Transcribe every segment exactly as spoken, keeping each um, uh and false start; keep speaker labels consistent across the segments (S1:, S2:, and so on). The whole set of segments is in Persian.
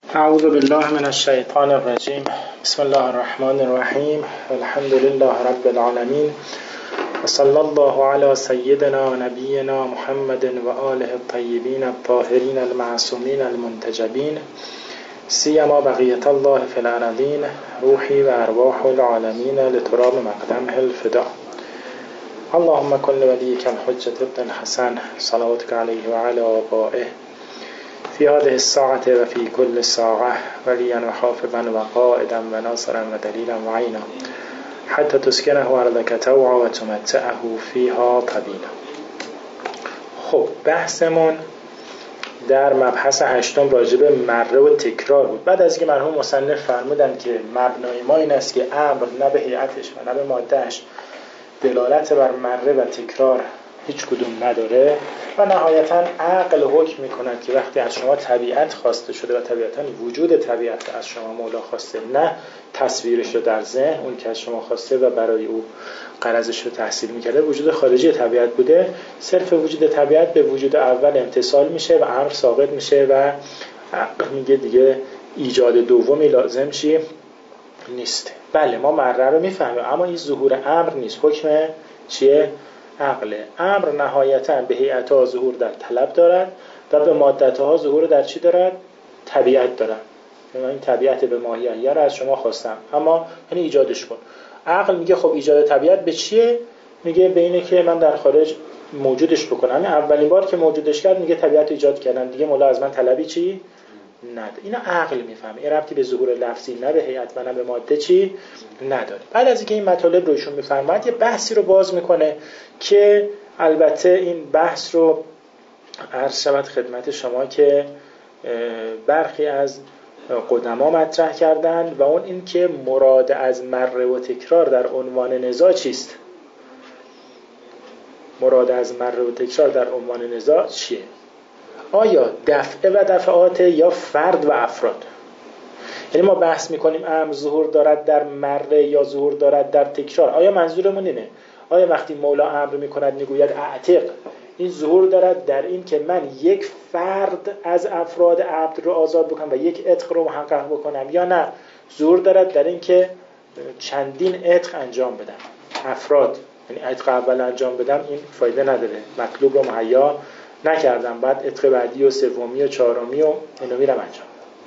S1: اعوذ بالله من الشیطان الرجیم. بسم الله الرحمن الرحیم. الحمد لله رب العالمین و صلی الله علی سیدنا و نبینا محمد و آله الطیبین الطاهرین المعصومین المنتجبین سیما بقیت الله فی الارضین روحی و ارواح العالمین لتراب مقدمه الفدا. اللهم کن ولیک الحجة ابن الحسن صلواتک علیه و علی آبائه فی هذه الساعة و فی کل ساعة ولیا و حافظا و قائدا و ناصرا و دلیلا و عینا حتی تسکنه ارضک طوعا و تمتعه فیها طویلا. خب بحثمون در مبحث هشتم راجع به مره و تکرار بود. بعد از اینکه مرحوم مصنف فرمودند که مبنای ما این است که امر نه به هیئتش و نه به مادهش دلالت بر مره و تکرار هیچ کدوم نداره و نهایتا عقل حکم میکند که وقتی از شما طبیعت خواسته شده و طبیعتا وجود طبیعت از شما مولا خواسته، نه تصویرش رو در ذهن اون که از شما خواسته و برای او غرضش رو تحصیل میکرده وجود خارجی طبیعت بوده، صرف وجود طبیعت به وجود اول امتصال میشه و امر ساقط میشه و عقل میگه دیگه ایجاد دومی لازم چی نیست. بله ما مره رو میفهمیم اما این ظهور امر نیست. حکم چیه؟ عقله. امر نهایتا به هیئت‌ها ظهور در طلب دارد و به مادت‌ها ظهور در چی دارد؟ طبیعت دارد. این طبیعت به ماهیه رو از شما خواستم اما یعنی ایجادش کن. عقل میگه خب ایجاد طبیعت به چیه؟ میگه به اینه که من در خارج موجودش بکنم. یعنی اولین بار که موجودش کرد میگه طبیعت ایجاد کردم، دیگه مولا از من طلبی چی نداره. اینا عقل میفهمه. این ربطی به ظهور لفظی نه به هیئت و نه به ماده چی نداره. بعد از اینکه این مطالب رو ایشون میفهمه یه بحثی رو باز میکنه که البته این بحث رو عرض شود خدمت شما که برخی از قدما مطرح کردن و اون این که مراد از مره و تکرار در عنوان نزاع چیست؟ مراد از مره و تکرار در عنوان نزاع چیه؟ آیا دفعه و دفعات یا فرد و افراد؟ یعنی ما بحث میکنیم امر ظهور دارد در مره یا ظهور دارد در تکرار. آیا منظورمون اینه آیا وقتی مولا امر میکند میگوید اعتق، این ظهور دارد در این که من یک فرد از افراد عبد رو آزاد بکنم و یک عتق رو محقق بکنم، یا نه ظهور دارد در این که چندین عتق انجام بدم؟ افراد یعنی عتق اول انجام بدم این فایده نداره، مطلوب رو مهیا نکردم، بعد عتق بعدی و سومی و چهارمی و اینو میرم انجام.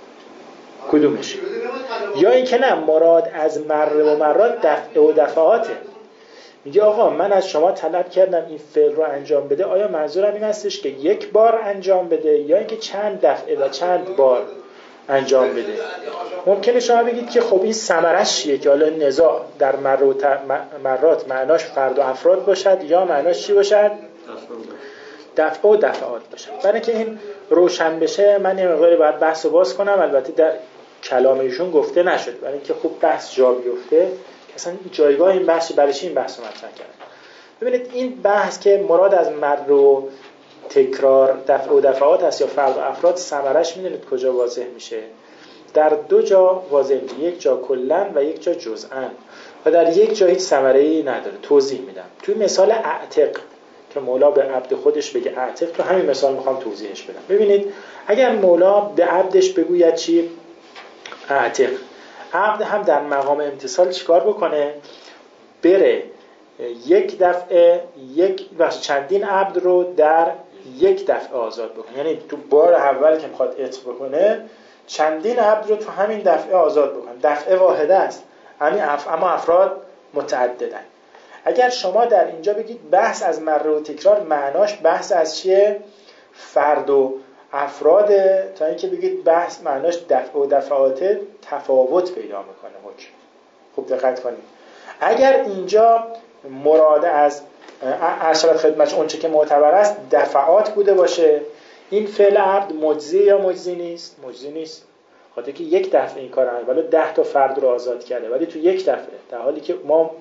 S1: کدومش؟ یا این که نه مراد از مره و مرات دفعه و دفعاته. میگه آقا من از شما طلب کردم این فعل رو انجام بده، آیا منظورم این هستش که یک بار انجام بده یا اینکه چند دفعه و چند بار انجام بده؟ ممکنه شما بگید که خب این ثمرش چیه که حالا نزاع در مرات معناش فرد و افراد باشد یا معناش چی باشد؟ دفعه و دفعات باشد. برای اینکه این روشن بشه من یه مقداری باید بحث رو باز کنم. البته در کلام ایشون گفته نشد برای اینکه خوب بحث جا بیفته اصلا جایگاه این بحث برای چی این بحث رو مطرح کردن. ببینید این بحث که مراد از مر و تکرار دفعه و دفعات هست یا فرد و افراد، ثمرش میدونید کجا واضح میشه؟ در دو جا واضح میشه، یک جا کلاً و یک جا جزءاً، و در یک جا هیچ ثمره‌ای نداره. توضیح میدم. توی مثال اعتق که مولا به عبد خودش بگه اعتق، تو همین مثال میخوام توضیحش بدم. ببینید اگر مولا به عبدش بگوید چی؟ اعتق، عبد هم در مقام امتصال چیکار بکنه؟ بره یک دفعه یک و چندین عبد رو در یک دفعه آزاد بکنه. یعنی تو بار اول که میخواد عتق بکنه چندین عبد رو تو همین دفعه آزاد بکنه. دفعه واحده است اما افراد متعددن. اگر شما در اینجا بگید بحث از مره و تکرار معناش بحث از چیه؟ فرد و افراده، تا اینکه بگید بحث معناش دفع و دفعات، تفاوت پیدا میکنه حکم. خوب دقت کنید. اگر اینجا مراد از ارشاد خدمتش اون چه که معتبر است دفعات بوده باشه، این فعل عبد مجزی یا مجزی نیست؟ مجزی نیست. خاطر که یک دفعه این کار انجام ولی ده تا فرد رو آزاد کرده، ولی تو یک دفعه، در حالی که ما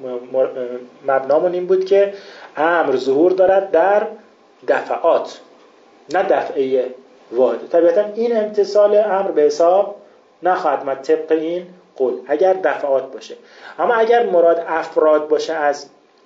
S1: مبنامون این بود که امر ظهور دارد در دفعات نه دفعه واحد. طبیعتا این امتصال امر به حساب نخواهد من طبق این قول اگر دفعات باشه. اما اگر مراد افراد باشه از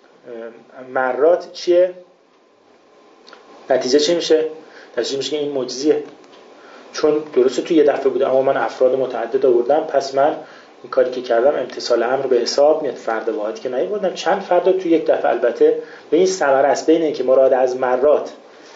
S1: مرات چیه؟ نتیجه چی میشه؟ نتیجه میشه که این مجزیه. چون درسته تو یه دفعه بوده اما من افراد متعدد آوردم، پس من این کاری که کردم امتثال امر به حساب میاد. فرد واحد که نیاوردم، چند فرد تو یک دفعه. البته به این ثمره است بین اینکه مراد از مرات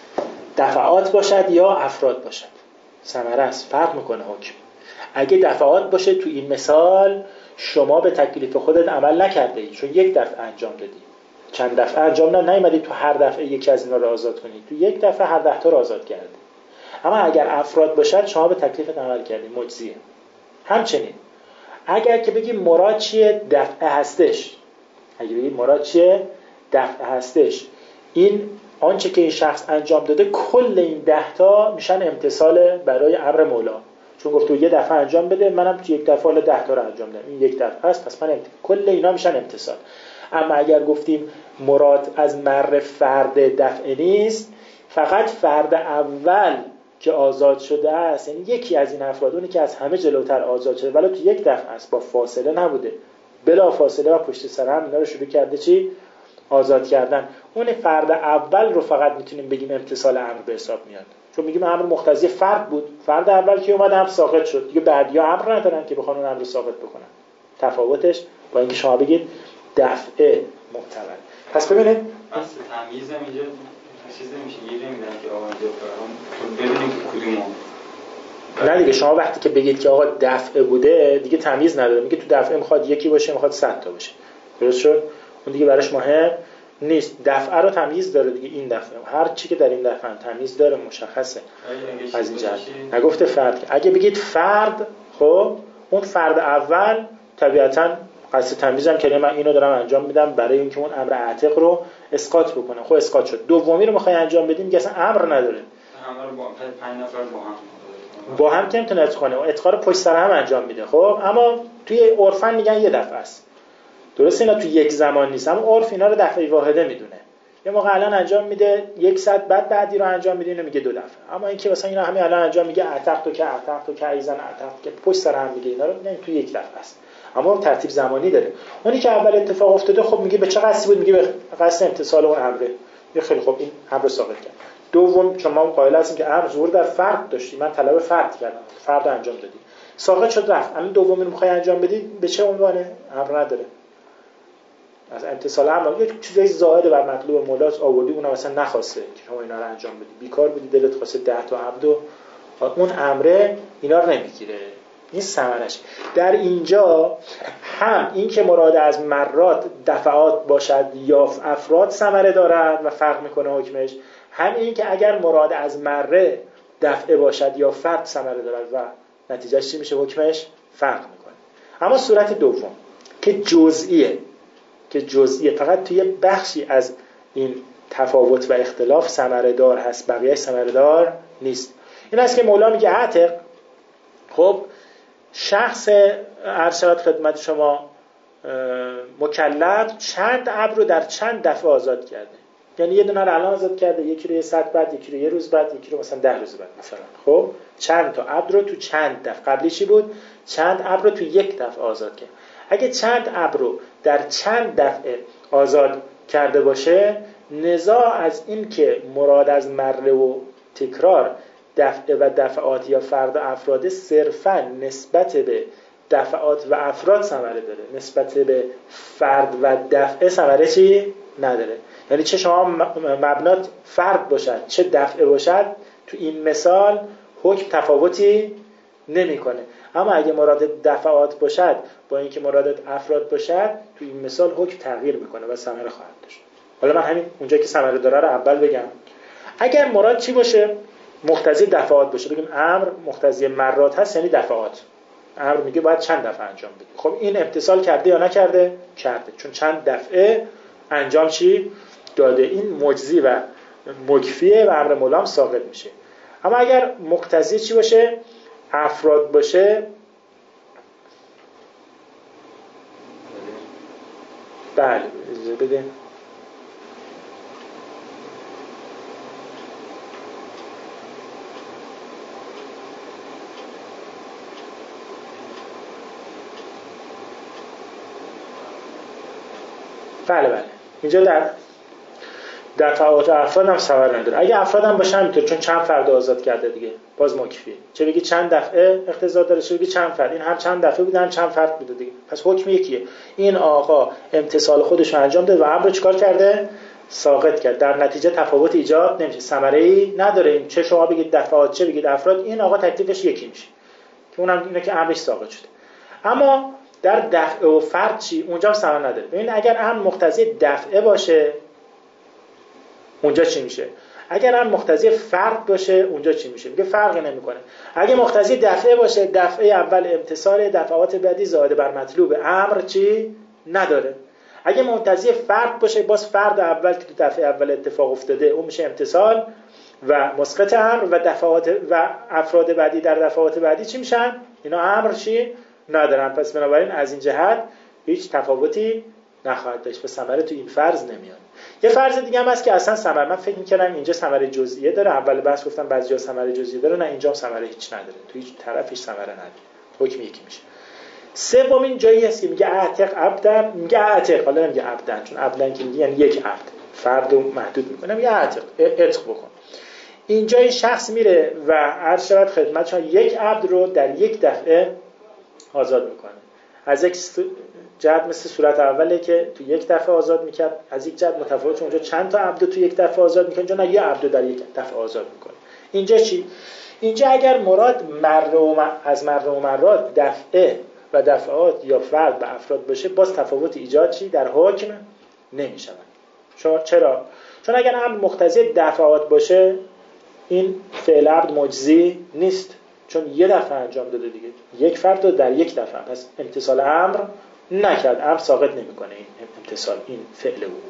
S1: دفعات باشد یا افراد باشد. ثمره است، فرق میکنه حکم. اگه دفعات باشه تو این مثال شما به تکلیف خودت عمل نکرده ای، چون یک دفعه انجام دادی. چند دفعه انجام نه، نیومدی تو هر دفعه یکی از اینا رو آزاد کنی، تو یک دفعه هر ده تا رو آزاد کردی. اما اگر افراد باشد شما به تکلیفت عمل کردی، مجزیه. همچنین اگر که بگی مراد چیه؟ دفعه هستش. اگه بگی مراد چیه؟ دفعه هستش. این آنچه که این شخص انجام داده کل این ده تا میشن امتثال برای امر مولا، چون گفت تو یه دفعه انجام بده، منم تو یک دفعه حالا ده تا رو انجام دادم، این یک دفعه است، پس من امت... کل اینا میشن امتثال. اما اگر گفتیم مراد از مر فرد دفعه نیست، فقط فرد اول که آزاد شده است، یعنی یکی از این افراد، اونی که از همه جلوتر آزاد شده ولی تو یک دفعه است، با فاصله نبوده، بلا فاصله و پشت سر هم اینا رو شروع کرده چی؟ آزاد کردن. اون فرد اول رو فقط میتونیم بگیم امتثال امر به حساب میاد، چون میگیم امر مقتضی فرد بود، فرد اول که اومد امر ساقط شد، دیگه بعدیا امر ندارن که بخوان اون امر رو ساقط بکنن. تفاوتش با اینکه شما بگید دفعه معتبر. پس ببینید
S2: اصل تمیز هم اینجا چیز نمیشه، گیره میدن که آقا اینجا فرام بدونیم که کدومو.
S1: نه دیگه، شما وقتی که بگید که آقا دفعه بوده دیگه تمیز نداره، میگه تو دفعه میخواد یکی باشه میخواد صد تا باشه، درست شد؟ اون دیگه براش مهم نیست. دفعه رو تمیز داره دیگه، این دفعه هر چی که در این دفعه تمیز داره مشخصه. از این جهت نگفته فرد. اگه بگید فرد، خب اون فرد اول طبیعتاً قصد تمیزم که من اینو دارم انجام میدم برای اینکه اون امر عاتق رو اسقاط بکنه، خب اسقاط شد. دومی رو میخوای انجام بدیم میگه اصلا امر نداره،
S2: همه رو با پنج نفر با هم
S1: با هم که نمیتونه اتقا کنه، اتقا رو پشت سر هم انجام میده. خب اما توی عرفن میگن یه دفعه است، درسته اینا تو یک زمان نیست، اما عرف اینا رو دفعه واحده میدونه. یه موقع الان انجام میده یک ساعت بعد بعدی رو انجام میده، اینو میگه دو دفعه. اما اینکه مثلا اینا همین الان انجام میگه عتق تو که عتق تو که ایزن عتق که پشت سر هم میگه، اینا رو نه تو یک دفعه است، اما ترتیب زمانی داره. اونی که اول اتفاق افتاده خب میگه به چه قصدی بود؟ میگه به قصد امتثال اون امره. یه خیلی خوب این امر ساقط کرد. دوم چون ما قائل هستیم که امر ظهور در فرد داشتی، من طلب فرد کردم، فرد انجام دادی، ساقط شد رفت. الان دومی رو میخوای انجام بدی، به چه عنوانه؟ امر نداره. از امتثال امر یک چیزای زائد بر مطلوب مولاس آوردی، اونم مثلا نخواسته که شما اینا رو انجام بدی، بیکار بودی، دلت خواسته ده تا عبد و اون امره اینا رو نمیگیره. این ثمرش در اینجا هم این که مراد از مرات دفعات باشد یا افراد ثمره دارد و فرق میکنه حکمش، هم این که اگر مراد از مره دفعه باشد یا فرد ثمره دارد و نتیجهش چی میشه؟ حکمش فرق میکنه. اما صورت دوم که جزئیه، که جزئیه فقط توی بخشی از این تفاوت و اختلاف ثمره دار هست، بقیه‌اش ثمره دار نیست. این است که مولا میگه عاتق، خب شخص ارشاد خدمت شما مکلف چند ابر رو در چند دفعه آزاد کرده، یعنی یه دونه رو الان آزاد کرده، یکی رو یه ساعت بعد، یکی رو یه روز بعد، یکی رو مثلا ده روز بعد مثلا. خب چند تا ابر رو تو چند دفعه، قبلی چی بود؟ چند ابر رو تو یک دفعه آزاد کرد. اگه چند ابر رو در چند دفعه آزاد کرده باشه، نزاع از این که مراد از مره و تکرار دفعه و دفعات یا فرد و افراد صرفاً نسبت به دفعات و افراد ثمره داره، نسبت به فرد و دفعه ثمره چی نداره. یعنی چه شما مبنات فرد باشد چه دفعه باشد، تو این مثال حکم تفاوتی نمیکنه. اما اگه مراد دفعات باشد با اینکه مراد افراد باشد، تو این مثال حکم تغییر میکنه و ثمره خواهد داشت. حالا من همین اونجا که ثمره داره رو اول بگم. اگر مراد چی باشه؟ مقتضی دفعات باشه، بگیم امر مقتضی مرات هست یعنی دفعات. امر میگه باید چند دفعه انجام بدی. خب این امتثال کرده یا نکرده؟ کرده، چون چند دفعه انجام چی داده. این مجزی و مکفیه و امر مولام ساقط میشه. اما اگر مقتضی چی باشه؟ افراد باشه، بله اجازه بده. بله بله اینجا در دفعات و افراد هم ثمر نداره. اگه افراد هم باشه همینطور، چون چند فرد آزاد کرده دیگه، باز مکفیه. چه بگی چند دفعه اقتضا داره، چه بگی چند فرد. این هم چند دفعه بوده هم چند فرد بوده دیگه، پس حکم یکیه. این آقا امتثال خودش رو انجام داد و امر چیکار کرده؟ ساقط کرد. در نتیجه تفاوت ایجاد نمیشه، ثمره‌ای نداره. این چه شما بگید دفعات چه بگید افراد، این آقا تکلیفش یکی میشه که اونم اینه که امرش ساقط شده. اما در دفعه و فرد چی؟ اونجا هم ثمر نداره. ببین اگر امر مقتضی دفعه باشه اونجا چی میشه؟ اگر هم مقتضی فرد باشه اونجا چی میشه؟ میگه فرقی نمیکنه. اگه مقتضی دفعه باشه، دفعه اول امتثال، دفعات بعدی زائد بر مطلوب امر چی نداره. اگه مقتضی فرد باشه، باز فرد اول که تو دفعه اول اتفاق افتاده اون میشه امتثال و مسقط امر، و دفعات و افراد بعدی در دفعات بعدی چی میشن؟ اینا امر چی ندارن. پس بنابراین از این جهت هیچ تفاوتی نخواهد داشت و ثمره تو این فرض نمیاد. یه فرض دیگه هم هست که اصلا ثمره، من فکر می‌کردم اینجا ثمره جزئیه داره، اول بحث گفتم بعضی جا ثمره جزئیه داره، نه اینجا هم ثمره هیچ نداره، تو هیچ طرفش ثمره نداره، حکم یکی میشه. سومین جایی هست که میگه اعتق عبدن، میگه اعتق، حالا نمیگه عبدن چون عبدن که میگه یعنی یک عبد، فرد رو محدود میکنه، میگه اعتق، عتق بکن. اینجا این شخص میره و عرض شود خدمتشون یک عبد رو در یک دفعه آزاد میکنه. از یک جهت مثل صورت اوله که تو یک دفعه آزاد میکرد، از یک جهت متفاوت، اونجا چند تا عبد تو یک دفعه آزاد میکنه، اینجا نه یه عبد در یک دفعه آزاد میکنه. اینجا چی؟ اینجا اگر مراد مر و م... از مر و مرات دفعه و دفعات یا فرد به افراد باشه، باز تفاوت ایجاد چی در حکم نمیشه. چرا؟ چون اگر امر مقتضی دفعات باشه این فعل عبد مجزی نیست، چون یه دفعه انجام داده دیگه، یک فرد رو در یک دفعه، پس امتثال امر نکرد، امر ساقط نمیکنه این امتثال، این فعل بود.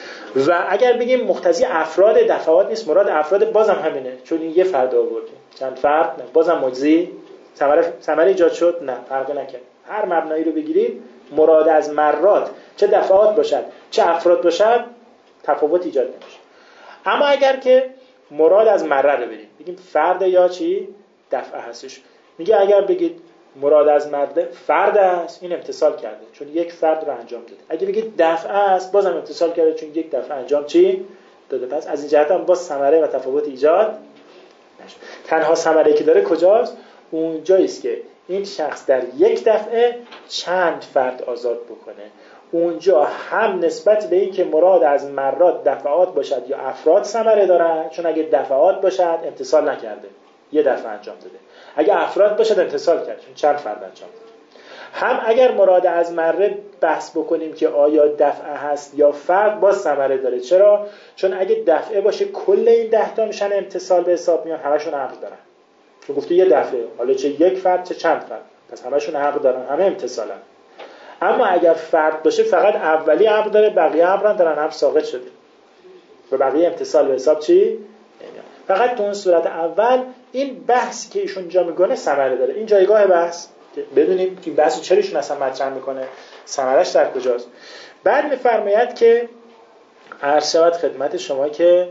S1: و اگر بگیم مقتضی افراد دفعات نیست، مراد افراد بازم همینه، چون این یه فرد آورده، چند فرد نه، بازم مجزی ثمره ثمره ایجاد شد، نه فرقی نکرد. هر مبنایی رو بگیرید مراد از مرات چه دفعات باشد چه افراد باشد تفاوت ایجاد نمیشه. اما اگر که مراد از مره رو بریم بگیم فرد یا چی دفعه هستش، میگه اگر بگید مراد از مرد فرد است، این امتثال کرده چون یک فرد رو انجام داده. اگه بگید دفعه است، بازم امتثال کرده چون یک دفعه انجام چی داده. پس از این جهت هم باز ثمره و تفاوت ایجاد نشد. تنها ثمره که داره کجاست؟ اونجایی است که این شخص در یک دفعه چند فرد آزاد بکنه. اونجا هم نسبت به این که مراد از مرات دفعات باشد یا افراد ثمره داره، چون اگه دفعات باشد امتثال نکرده، یه دفعه انجام داده. اگه افراد باشد امتثال کرد چون چند فرد انجام داده. هم اگر مراد از مره بحث بکنیم که آیا دفعه هست یا فرد، باز ثمره داره. چرا؟ چون اگه دفعه باشه کل این ده تا میشن امتثال به حساب میان، همشون حق دارن. چون گفته یه دفعه، حالا چه یک فرد چه چند فرد، پس همشون حق دارن، همه امتثالن. اما اگر فرد باشه فقط اولی حق داره، بقیه حق دارن، هم ساقط شده و بقیه امتثال به حساب چی نمیاد. فقط تو اون صورت اول این بحثی که ایشون جا میگونه ثمره داره. این جایگاه بحث که بدونیم که بحثو چرا ایشون اصلا مطرح میکنه، ثمرش در کجاست. بعد میفرماید که عرض شود خدمت شما که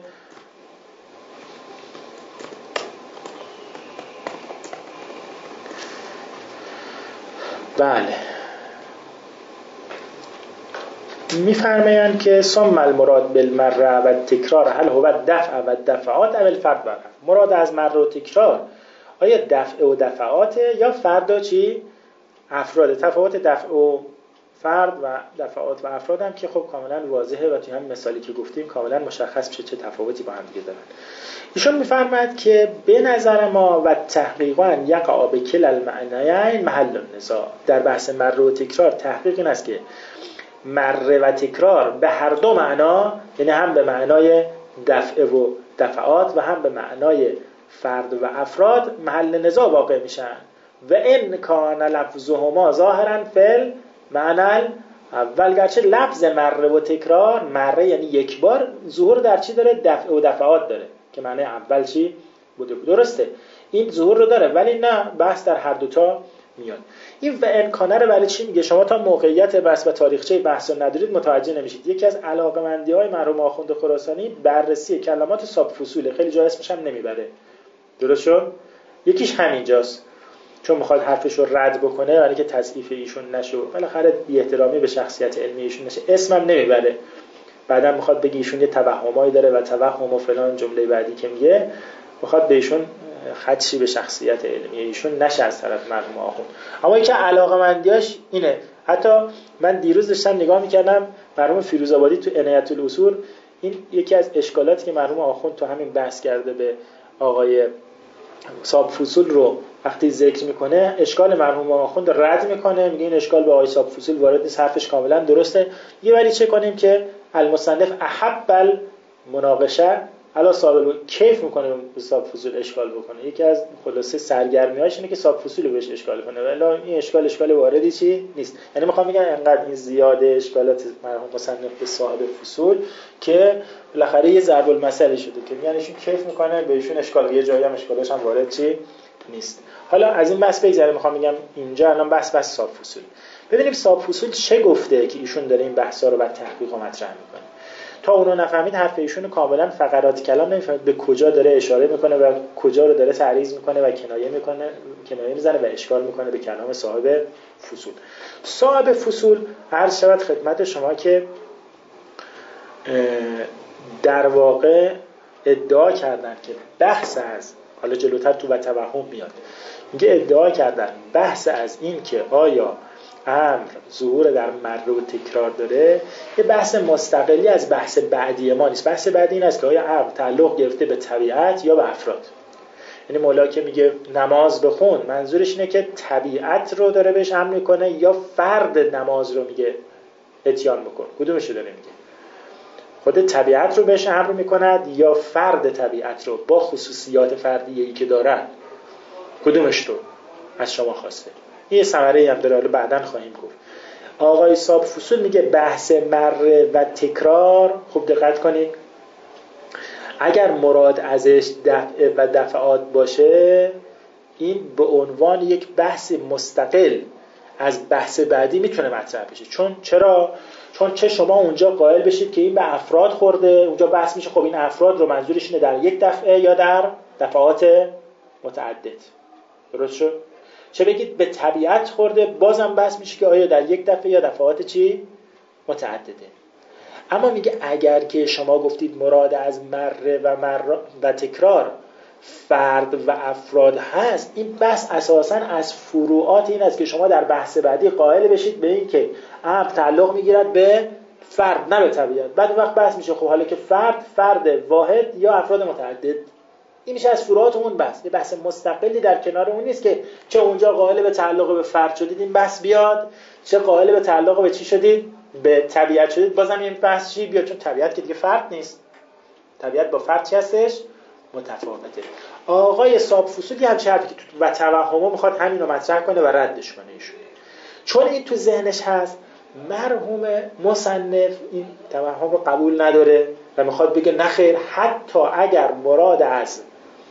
S1: بله میفرمایند که ثم المراد بالمره و تکرار هل هو دفع و دفعات اول فرد برد. مراد از مره و تکرار آیا دفع و دفعات یا فرد و چی؟ افراد. تفاوت دفع و فرد و دفعات و افراد هم که خب کاملا واضحه و توی همین مثالی که گفتیم کاملا مشخص میشه چه تفاوتی با هم دیگه دارن. ایشون میفرماید که به نظر ما و تحقیقا یقع بکل المعنیین محل النزاع. در بحث مره و تکرار تحقیق این است که مره و تکرار به هر دو معنا، یعنی هم به معنای دفع و دفعات و هم به معنای فرد و افراد محل نزاع واقع میشن. و ان کان لفظهما ظاهرا فل معنی اول، گرچه لفظ مره و تکرار، مره یعنی یک بار، ظهور در چی داره؟ دفع و دفعات داره که معنی اول چی بوده. درسته این ظهور رو داره، ولی نه بحث در هر دوتا میاد. این و امکانه رو برای چی میگه؟ شما تا موقعیت بحث و تاریخچه بحث رو ندارید متوجه نمیشید. یکی از علاقمندی‌های مرحوم آخوند خراسانی بررسی کلمات ساب فصوله، خیلی جا اسمش هم نمیبره. درست شد؟ یکیش همینجاست، چون میخواد حرفش رو رد بکنه برای که تضعیف ایشون نشه، بالاخره بی احترامی به شخصیت علمی ایشون نشه، اسمم نمیبره. بعدا میخواد بگه ایشون یه توهمایی داره و توهم و فلان جمله بعدی که میگه میخواد به ایشون خدشی به شخصیت علمی ایشون نشه از طرف مرحوم آخوند. اما یکی علاقه‌مندیاش اینه. حتی من دیروز داشتم نگاه میکردم مرحوم فیروزآبادی تو عنایت الاصول، این یکی از اشکالاتی که مرحوم آخوند تو همین بحث کرده به آقای صاحب فصول رو وقتی ذکر میکنه، اشکال مرحوم آخوند رد میکنه، میگه این اشکال به آقای صاحب فصول وارد نیست، حرفش کاملا درسته. یه ولی چه کنیم که المصنف احب المناقشه علی صاحب کیف میکنه به صاحب فصول اشکال بکنه. یکی از خلاصه سرگرمیاش اینه که صاحب فصول رو بهش اشکال کنه، ولی این اشکال اشکال واردی چی نیست. یعنی میخوام بگم انقدر این زیاده اشکالات مرحوم مصنف به صاحب فصول که بالاخره یه ضرب المثل شده که یعنی ایشون کیف میکنه بهشون اشکال، یه جایی هم اشکالش هم وارد چی نیست. حالا از این بحث بگذریم، میخوام بگم اینجا الان بحث بحث صاحب فصول. ببینیم صاحب فصول چه گفته که ایشون داره این بحثا رو بعد تحقیق و مطرح میکنه. تا اونو نفهمید حرف ایشونو کاملا فقرات کلام نمیفهمید، به کجا داره اشاره میکنه و کجا رو داره تعریض میکنه و کنایه میکنه، کنایه میزنه و اشکال میکنه به کلام صاحب فصول. صاحب فصول عرض شود خدمت شما که در واقع ادعا کردن که بحث از، حالا جلوتر تو و توهم میاد، میگه ادعا کردن بحث از این که آیا امر ظهور در مره و تکرار داره یه بحث مستقلی از بحث بعدی ما نیست. بحث بعدی این است که آیا امر تعلق گرفته به طبیعت یا به افراد. یعنی مولا که میگه نماز بخون، منظورش اینه که طبیعت رو داره بهش امر میکنه یا فرد نماز رو میگه اتیان بکن؟ کدومش رو داره میگه؟ خود طبیعت رو بهش امر میکند یا فرد طبیعت رو با خصوصیات فردیه‌ای که دارد؟ کدومش رو از شما خواسته؟ این ثمره هم داره، حالا بعداً خواهیم گفت. آقای صاحب فصول میگه بحث مره و تکرار، خوب دقت کنید، اگر مراد ازش دفع و دفعات باشه این به عنوان یک بحث مستقل از بحث بعدی میتونه مطرح بشه. چون چرا؟ چون چه شما اونجا قائل بشید که این به افراد خورده، اونجا بحث میشه خب این افراد رو منظورش اینه در یک دفعه یا در دفعات متعدد. درست شد؟ چه بگید به طبیعت خورده، بازم بحث میشه که آیا در یک دفعه یا دفعات چی؟ متعدده. اما میگه اگر که شما گفتید مراد از مره و مره و تکرار فرد و افراد هست، این بحث اساساً از فروعات این است که شما در بحث بعدی قائل بشید به این که امر تعلق میگیرد به فرد نه به طبیعت. بعد وقت بحث میشه خب حالا که فرد فرد واحد یا افراد متعدد. این میشه از فروعات اون بحث. یه بحث مستقلی در کنار اون نیست که چه اونجا قائل به تعلق به فرد شدید این بحث بیاد، چه قائل به تعلق به چی شدید؟ به طبیعت شدید بازم این بحث چی بیاد، چون طبیعت که دیگه فرد نیست. طبیعت با فرد چی هستش؟ متفاوته. آقای صاحب فصول یه همچه حرفی که تو و توهمو میخواد همین رو مطرح کنه و ردش کنه ایشون. چون این تو ذهنش هست، مرحوم مصنف این توهم رو قبول نداره و میخواد بگه نخیر، حتی اگر مراد از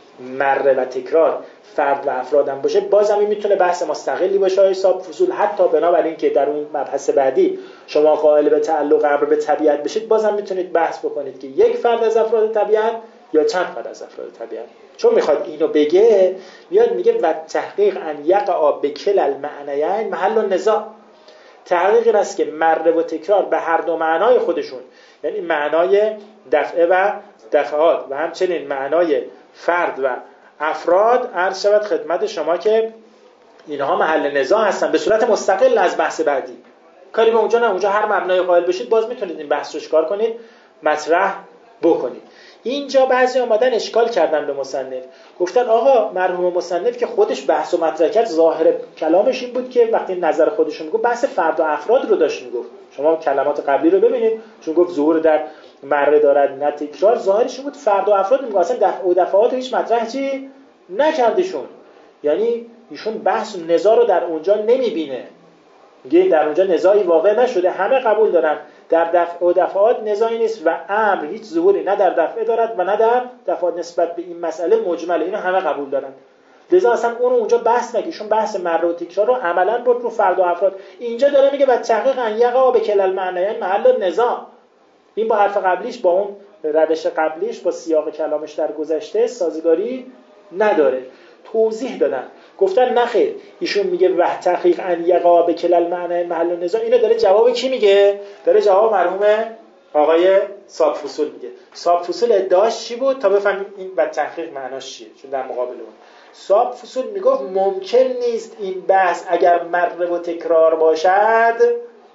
S1: مره و تکرار فرد و افرادم باشه بازم این میتونه بحث مستقلی باشه آقای صاحب فصول. حتی بنابراین که در اون مبحث بعدی شما قائل به تعلق امر به طبیعت بشید بازم میتونید بحث بکنید که یک فرد از افراد طبیعت یا چند فرد از افراد طبیعت. چون میخواد اینو بگه، میاد میگه و تحقیق ان یقع بکل المعنیین محل النزاع. تحقیق این است که مره و تکرار به هر دو معنای خودشون، یعنی معنای دفعه و دفعات و همچنین معنای فرد و افراد، عرض شود خدمت شما که اینها محل نزاع هستن به صورت مستقل از بحث بعدی. کاری به اونجا نه، اونجا هر مبنای قائل بشید باز میتونید این بحث رو چیکار کنید؟ مطرح بکنید. اینجا بعضی آمدن اشکال کردن به مصنف، گفتن آقا مرحوم مصنف که خودش بحث و مطرح کرد ظاهر کلامش این بود که وقتی نظر خودش میگفت بحث فرد و افراد رو داشت میگفت. شما کلمات قبلی رو ببینید، چون گفت ظهور در مره دارد نه تکرار، ظاهرش بود فرد و افراد میگه، اصلا دفع و دفعات هیچ مطرح چی نکردشون. یعنی ایشون بحث و نزاع رو در اونجا نمیبینه، میگه در اونجا نزاعی واقع نشده، همه قبول دارن در دفع و دفعات نزاعی نیست و امر هیچ ظهوری نه در دفعه دارد و نه در دفعات. نسبت به این مسئله مجمله، اینو همه قبول دارن. لذا اصلا اون اونجا بحث نگه، ایشون بحث مره و تکرار رو عملاً برد رو فرد و افراد. اینجا داره میگه و تحقیق ان یقع بکل المعنیین محل النزاع. این با حرف قبلیش، با اون روش قبلیش، با سیاق کلامش در گذشته سازگاری نداره. توضیح دادن، گفتن نخیر، ایشون میگه و تحقیق ان یقع بکل المعنیین محل النزاع. اینو داره جواب کی میگه؟ داره جواب مرحوم آقای صاحب فصول میگه. صاحب فصول ادعاش چی بود تا بفهمیم این و تحقیق معناش چیه، چون در مقابل اون صاحب فصول میگفت ممکن نیست این بحث اگر مره و تکرار باشد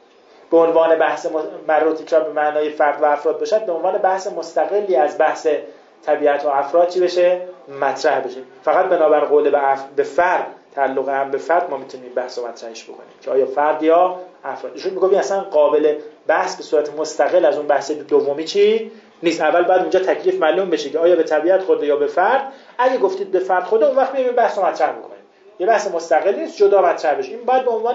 S1: به عنوان بحث مره و تکرار به معنای فرد و افراد باشد، به عنوان بحث مستقلی از بحث طبیعت و افراد چی بشه؟ مطرح بشه. فقط بنابر قول به, اف... به فرد، تعلق هم به فرد ما میتونیم این بحث رو مطرحش بکنیم که آیا فرد یا افراد. ایشون میگه اصلا قابل بحث به صورت مستقل از اون بحث دومی چی نیست. اول بعد اونجا تکلیف معلوم بشه که آیا به طبیعت خورده یا به فرد. اگه گفتید به فرد خورده، اون وقت میایم بحث رو مطرح میکنیم. یه بحث مستقلی نیست، جدا مطرح بشه. این باید به عنوان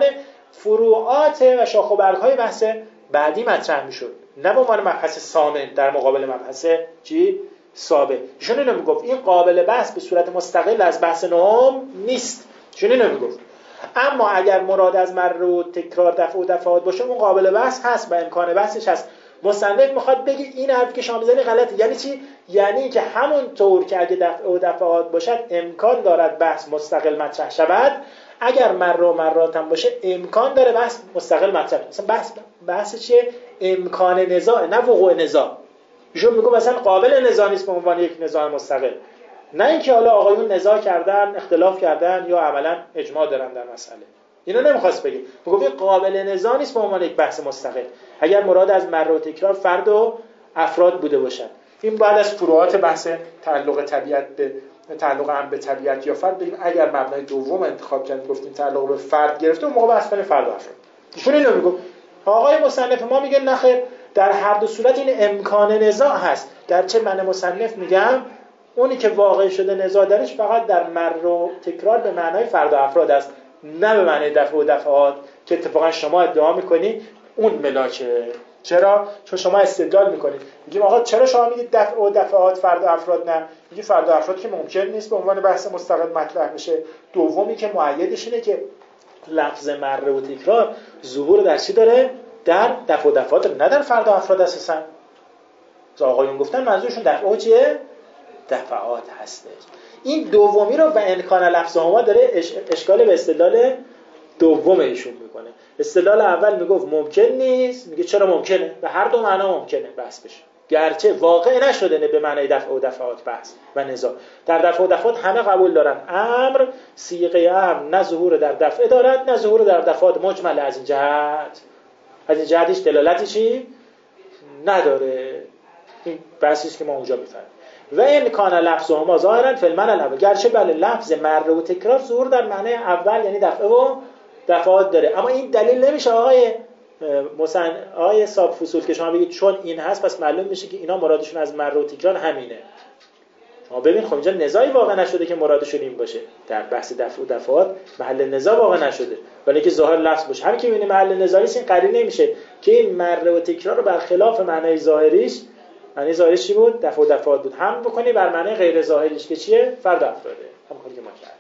S1: فروعات و شاخ و برگ‌های بحث بعدی مطرح میشد، نه به عنوان مبحث ثامن در مقابل مبحث چی سابق. ایشون اینو میگفت این قابل بحث به صورت مستقل از بحث نهم نیست. ایشون اینو میگفت. اما اگر مراد از مره و تکرار دفع و دفعات باشه، اون قابل بحث هست و امکان بحثش هست. مصنف میخواد بگه این حرف که شما میزنید غلطه. یعنی چی؟ یعنی که همون طور که اگه دفع و دفعات باشد امکان دارد بحث مستقل مطرح شود، اگر مره و مرات هم باشه امکان داره بحث مستقل مطرح. مثلا بحث بحث چیه؟ امکان نزاع، نه وقوع نزاع. ایشون میگه مثلا قابل نزاع نیست به عنوان یک نزاع مستقل. نه اینکه حالا آقایون نزاع کردن، اختلاف کردن یا عملا اجماع دارن در مسئله. اینو نمیخواست بگه. میگه قابل نزاع نیست به عنوان یک بحث مستقل. اگر مراد از مره و تکرار فرد و افراد بوده باشد. این بعد از فروعات بحث تعلق طبیعت به تعلق هم به طبیعت یا فرد بگیم اگر مبنای دوم انتخاب کردیم گفتیم تعلق به فرد گرفته، اون موقع بحث کنیم فرد و افراد. ایشون اینو میگه. آقای مصنف ما میگه نه خیر، در هر دو صورت این امکان نزاع هست. گرچه من مصنف میگم اونی که واقع شده نزاع درش فقط در مره و تکرار به معنای فرد و افراد است، نه به معنای دفع و دفعات که اتفاقا شما ادعا میکنید اون ملاکه. چرا؟ چون شما استدلال میکنید میگیم آقا چرا شما میگید دفع و دفعات فرد و افراد نه؟ میگی فرد و افراد که ممکن نیست به عنوان بحث مستقل مطرح بشه. دومی که معیدش اینه که لفظ مره و تکرار ظهور در چی داره؟ در دفع و دفعات، نه در فرد و افراد اساسا. آقایون گفتن منظورشون دفع و چیه؟ دفعات هستش. این دومی رو و امکان لفظهما داره اش... اشکال به استدلال دوم ایشون میکنه. استدلال اول میگفت ممکن نیست، میگه چرا ممکنه؟ به هر دو معنا ممکنه بحث بشه، گرچه واقع نشده نه به معنای دفع و دفعات بحث و نزاع. در دفع و دفعات همه قبول دارن امر صیغه امر نه ظهور در دفع دارد نه ظهور در دفعات. مجمله از این جهت از این جهتش دلالتی چی نداره. این بحثی است که ما اونجا میفهمیم. و این کان لفظهما ظاهرا فی المعنى الاول، گرچه بله لفظ مره و تکرار ظهور در معنی اول یعنی دفعه و دفعات داره، اما این دلیل نمیشه آقای مثلا آقای صاحب فصول که شما بگید چون این هست پس معلوم میشه که اینا مرادشون از مره و تکرار همینه. شما ببین خب اینجا نزاعی واقع نشده که مرادشون این باشه. در بحث دفع و دفعات محل نزاع واقع نشده، ولی که ظاهر لفظ باشه. همین که میبینی محل نزاعی است، این قرینه نمیشه که این مره و تکرار رو برخلاف معنای ظاهریش، معنی ظاهریش چی بود؟ دفع و دفعات بود، هم بکنی بر معنی غیر ظاهریش که چیه؟ فرد و افراده. هم کاری که ما کردیم.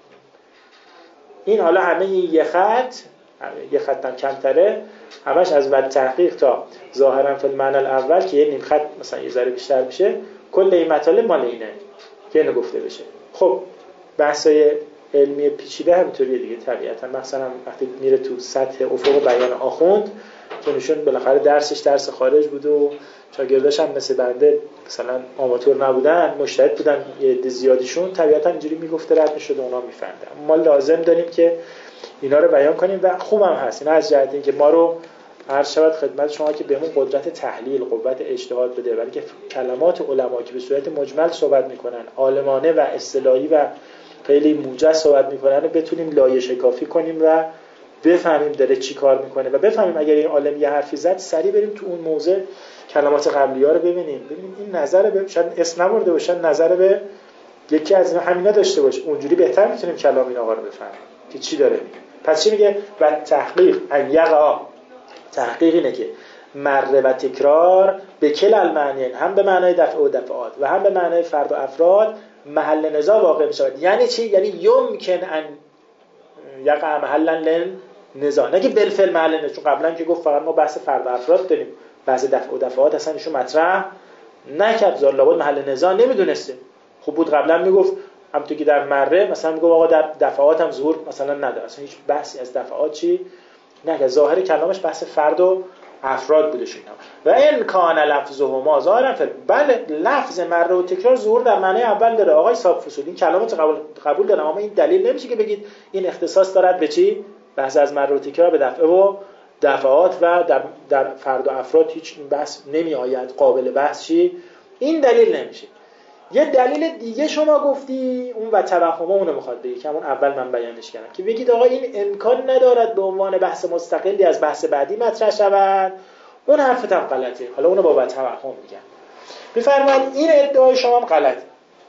S1: این حالا همه یه خط، یه خط هم کمتره، همش از بعد تحقیق تا ظاهرا فی المعنی الاول که یه نیم خط مثلا یه ذره بیشتر بشه، کل این مطالب مال اینه که اینو گفته بشه. خب بحثای علمی پیچیده همینطوریه دیگه طبیعتا. مثلا وقتی میره تو سطح افق بیان آخوند، چون ایشون بالاخره درسش درس خارج بود و شاگرداش هم مثل بنده مثلا آماتور نبودن، مجتهد بودن، یه عده زیادیشون طبیعتا اینجوری میگفته رد میشد و اونا میفهمدن. ما لازم داریم که اینا رو بیان کنیم و خوبم هست اینا از جهت اینکه ما رو عرض شود خدمت شما که بهمون قدرت تحلیل، قوت اجتهاد بده، ولی که کلمات علما که به صورت مجمل صحبت میکنن، عالمانه و اصطلاحی و خیلی موجز صحبت میکنن، رو بتونیم لایه شکافی کنیم و بفهمیم داره چی کار میکنه و بفهمیم اگر این عالم یه حرفی زد سریع بریم تو اون موضع کلمات قبلی‌ها رو ببینیم، ببینیم این نظر به شاید اسم نبرده باشن، نظر به یکی از اینا همینا داشته باشه، اونجوری بهتر میتونیم کلام این آقا رو بفهمیم که چی داره میگه. پس چی میگه؟ و تحقیق ان یقع، تحقیق اینه که مره و تکرار به کل المعنی، هم به معنای دفع و دفعات و هم به معنای فرد و افراد محل نزاع واقع میشود. یعنی چی؟ یعنی یمکن ان یقع محلا للنزاع، نه که بالفعل محل نزاع. چون قبلا که گفت فقط ما بحث فرد و افراد داریم، بحث دفع و دفعات اصلا ایشون مطرح نکرد، زالابد محل نزاع نمیدونسته. خب بود قبلا میگفت همونطور که در مره مثلا میگفت آقا در دفعات هم ظهور مثلا نداره، اصلا هیچ بحثی از دفعات چی نگه. ظاهر کلامش بحث فرد و افراد بودش اینا. و این کان لفظهما ظاهرا فعل، بله لفظ مره و تکرار ظهور در معنی اول داره آقای صاحب فصول، این کلامت قبول قبول دارم، اما این دلیل نمیشه که بگید این اختصاص دارد به چی؟ بحث از مره و تکرار به دفعه و دفعات و در, در فرد و افراد هیچ بحث نمی آید، قابل بحث چی؟ این دلیل نمیشه. یه دلیل دیگه شما گفتی اون و توهم اونو میخواد بگی که همون اول من بیانش کردم که بگید آقا این امکان ندارد به عنوان بحث مستقلی از بحث بعدی مطرح شود، اون حرفت هم غلطه. حالا اونو با توهم میگم. بفرمایید این ادعای شما هم غلطه.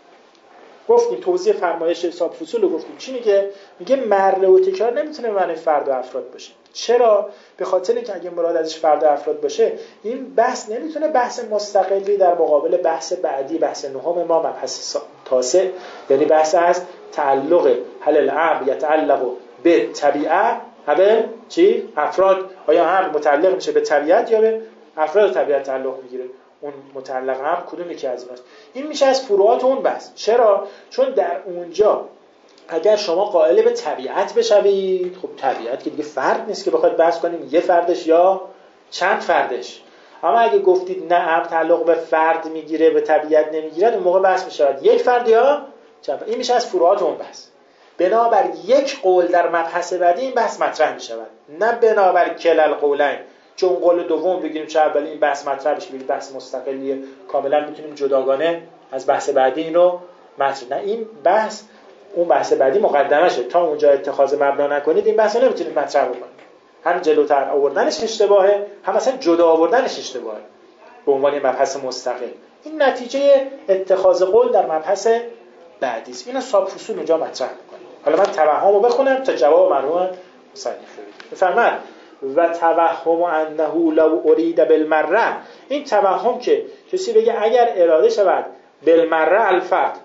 S1: گفتیم توضیح فرمایش حساب فصول رو گفتیم چی میگه؟ میگه مره و تکرار نمیتونه معنی فرد و افراد باشه. چرا؟ به خاطر اینکه اگه مراد ازش فرد و افراد باشه این بحث نمیتونه بحث مستقلی در مقابل بحث بعدی، بحث نهم ما مبحث تاسع، یعنی بحث از تعلق هل الامر یتعلق به طبیعه اول چی؟ افراد، آیا امر متعلق میشه به طبیعت یا به افراد طبیعت تعلق میگیره؟ اون متعلق هم کدوم یکی از ایناست؟ این میشه از فروعات اون بحث. چرا؟ چون در اونجا اگر شما قائل به طبیعت بشوید، خب طبیعت که دیگه فرد نیست که بخواید بحث کنیم یه فردش یا چند فردش. اما اگه گفتید نه امر تعلق به فرد میگیره به طبیعت نمیگیره، اون موقع بحث میشه یک فرد یا چند. این میشه از فروعات اون بحث. بنابر یک قول در مبحث بعدی این بحث مطرح میشود، نه بنابر کلل قولین. چون قول دوم بگیریم چه اولی این بحث مطرح بشه بگیم بحث مستقلیه کاملا میتونیم جداگانه از بحث بعدی این رو مطرح. نه، این بحث اون بحث بعدی مقدمه شه. تا اونجا اتخاذ مبنا نکنید این بحث رو نمیتونید مطرح بکنید. هم جلوتر آوردنش اشتباهه، هم اصلا جدا آوردنش اشتباهه به عنوان مبحث مستقل. این نتیجه اتخاذ قول در مبحث بعدی است. اینو صاحب فصول اونجا مطرح می‌کنه. حالا من توهمو بخونم تا جواب مرحوم مصنف بدید. بفرمایید و توهم انه لو ارید بالمره، این توهم که کسی بگه اگر اراده شود بالمره الفرد،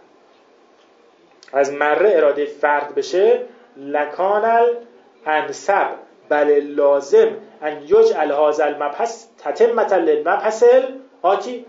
S1: از مره اراده فرد بشه، لکان الانسب بل لازم ان یجعل هذا المبحث تتمه للمبحث آتی.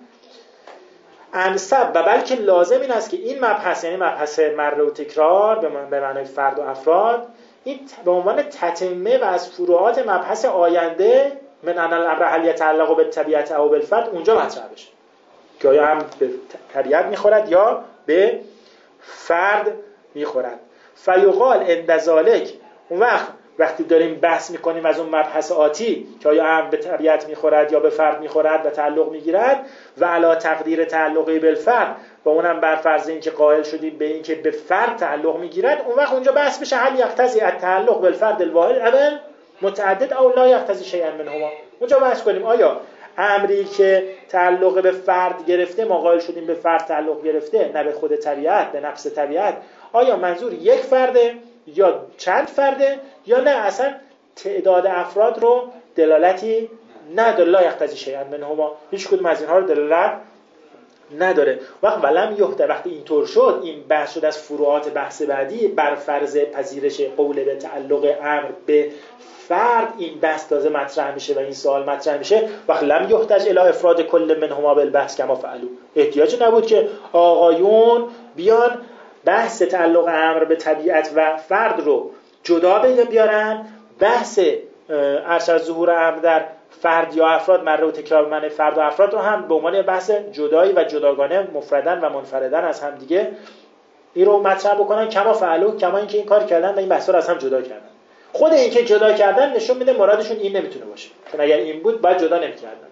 S1: انسب و بلکه لازم این است که این مبحث، یعنی مبحث مره و تکرار به معنای فرد و افراد، این به عنوان تتمه و از فروعات مبحث آینده من ان الامر هل یتعلق بالطبیعه او بالفرد اونجا مطرح بشه که آیا هم به طبیعت میخورد یا به فرد میخورد. فیقال عند ذلک، اون وقت وقتی داریم بحث میکنیم از اون مبحث آتی که آیا هم به طبیعت میخورد یا به فرد میخورد و تعلق میگیرد و علی تقدیر تعلقی بالفرد، و اونم بر فرض این که قائل شدیم به این که به فرد تعلق میگیرد، اون وقت اونجا بحث بشه هل یقتضی التعلق بالفرد الواحد اول متعدد او لا یقتضی شیئا منهما. اونجا بحث کنیم آیا امری که تعلق به فرد گرفته، ما قائل شدیم به فرد تعلق گرفته نه به خود طبیعت، به نفس طبیعت، آیا منظور یک فرده یا چند فرده یا نه اصلا تعداد افراد رو دلالتی نداره، لا یقتضی شیئا منهما، هیچ کدوم از اینها رو دلالت نداره. وقت ولم یحته، وقتی اینطور شد این بحث شد از فروعات بحث بعدی بر فرض پذیرش قول به تعلق امر به فرد، این بحث تازه مطرح میشه و این سوال مطرح میشه. وقت لم یحتاج الی افراد کل منهما بالبحث کما فعلوا، احتیاج نبود که آقایون بیان بحث تعلق امر به طبیعت و فرد رو جدا بیارن، بحث عرش از ظهور امر در فرد یا افراد مره و تکرار معنی فرد و افراد رو هم به عنوان بحث جدایی و جداگانه مفردن و منفردن از هم دیگه این رو مطرح بکنن کما فعلوا، کما اینکه این کار کردن و این بحثا رو از هم جدا کردن. خود این که جدا کردن نشون میده مرادشون این نمیتونه باشه، چون اگر این بود باید جدا نمیکردن.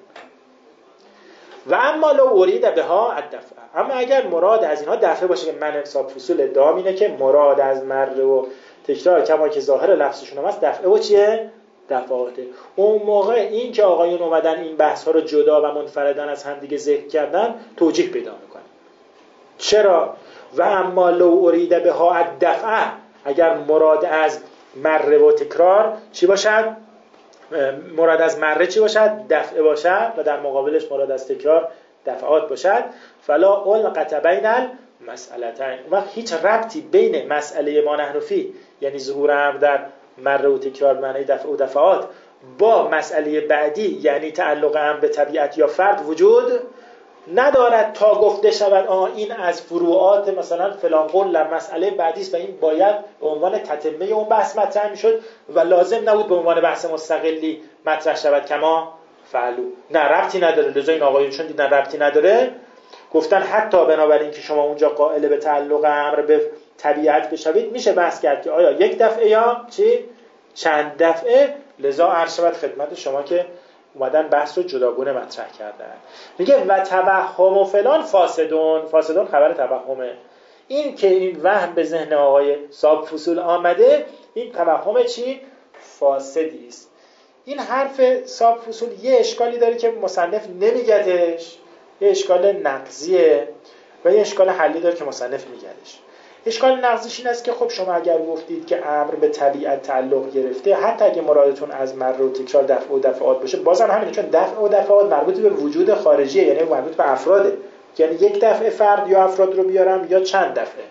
S1: و اما لو ارید بها الدفع، اما اگر مراد از اینها دفعه باشه که من حساب فصول ادعا اینه که مراد از مره و تکرار کما که ظاهر لفظشون هست دفعه و چیه؟ دفعاته. اون موقع این که آقایون اومدن این بحث ها رو جدا و منفردن از هم دیگه ذکر کردن توجیه پیدا میکنه. چرا؟ و اما لو ارید بها الدفع، اگر مراد از مره و تکرار چی باشد؟ مراد از مره چی باشد؟ دفعه باشد و در مقابلش مراد از تکرار دفعات باشد. فلا علقة بین المسئلتین، وقت هیچ ربطی بین مسئله ما نحن فی، یعنی ظهور امر در مره و تکرار معنی دفع و دفعات، با مسئله بعدی یعنی تعلق امر به طبیعت یا فرد وجود ندارد تا گفته شود آه این از فروعات مثلا فلان قول در مسئله بعدی است و این باید به عنوان تتمه اون بحث مطرح میشد و لازم نبود به عنوان بحث مستقلی مطرح شود کما فعلو. نه ربطی نداره. لذا این آقایون چون دیدن ربطی نداره گفتن حتی بنابراین که شما اونجا قائل به تعلق امر به طبیعت بشوید میشه بحث کرد که آیا یک دفعه یا چی چند دفعه. لذا عرض شود خدمت شما که اومدن بحث رو جداگونه مطرح کردن. میگه و توهم و فلان فاسدون. فاسدون خبر توهمه. این که این وهم به ذهن آقای صاحب فصول آمده این توهم چی فاسدی است. این حرف صاحب فصول یه اشکالی داره که مصنف نمیگدش، یه اشکال نقضیه و یه اشکال حلی داره که مصنف میگدش. اشکال نقضیش این است که خب شما اگر گفتید که امر به طبیعت تعلق گرفته، حتی اگه مرادتون از مر و تکرار دفع و دفعات باشه بازم همینه، چون دفع و دفعات مربوط به وجود خارجیه، یعنی مربوط به افراده، یعنی یک دفعه فرد یا افراد رو بیارم یا چند دفعه.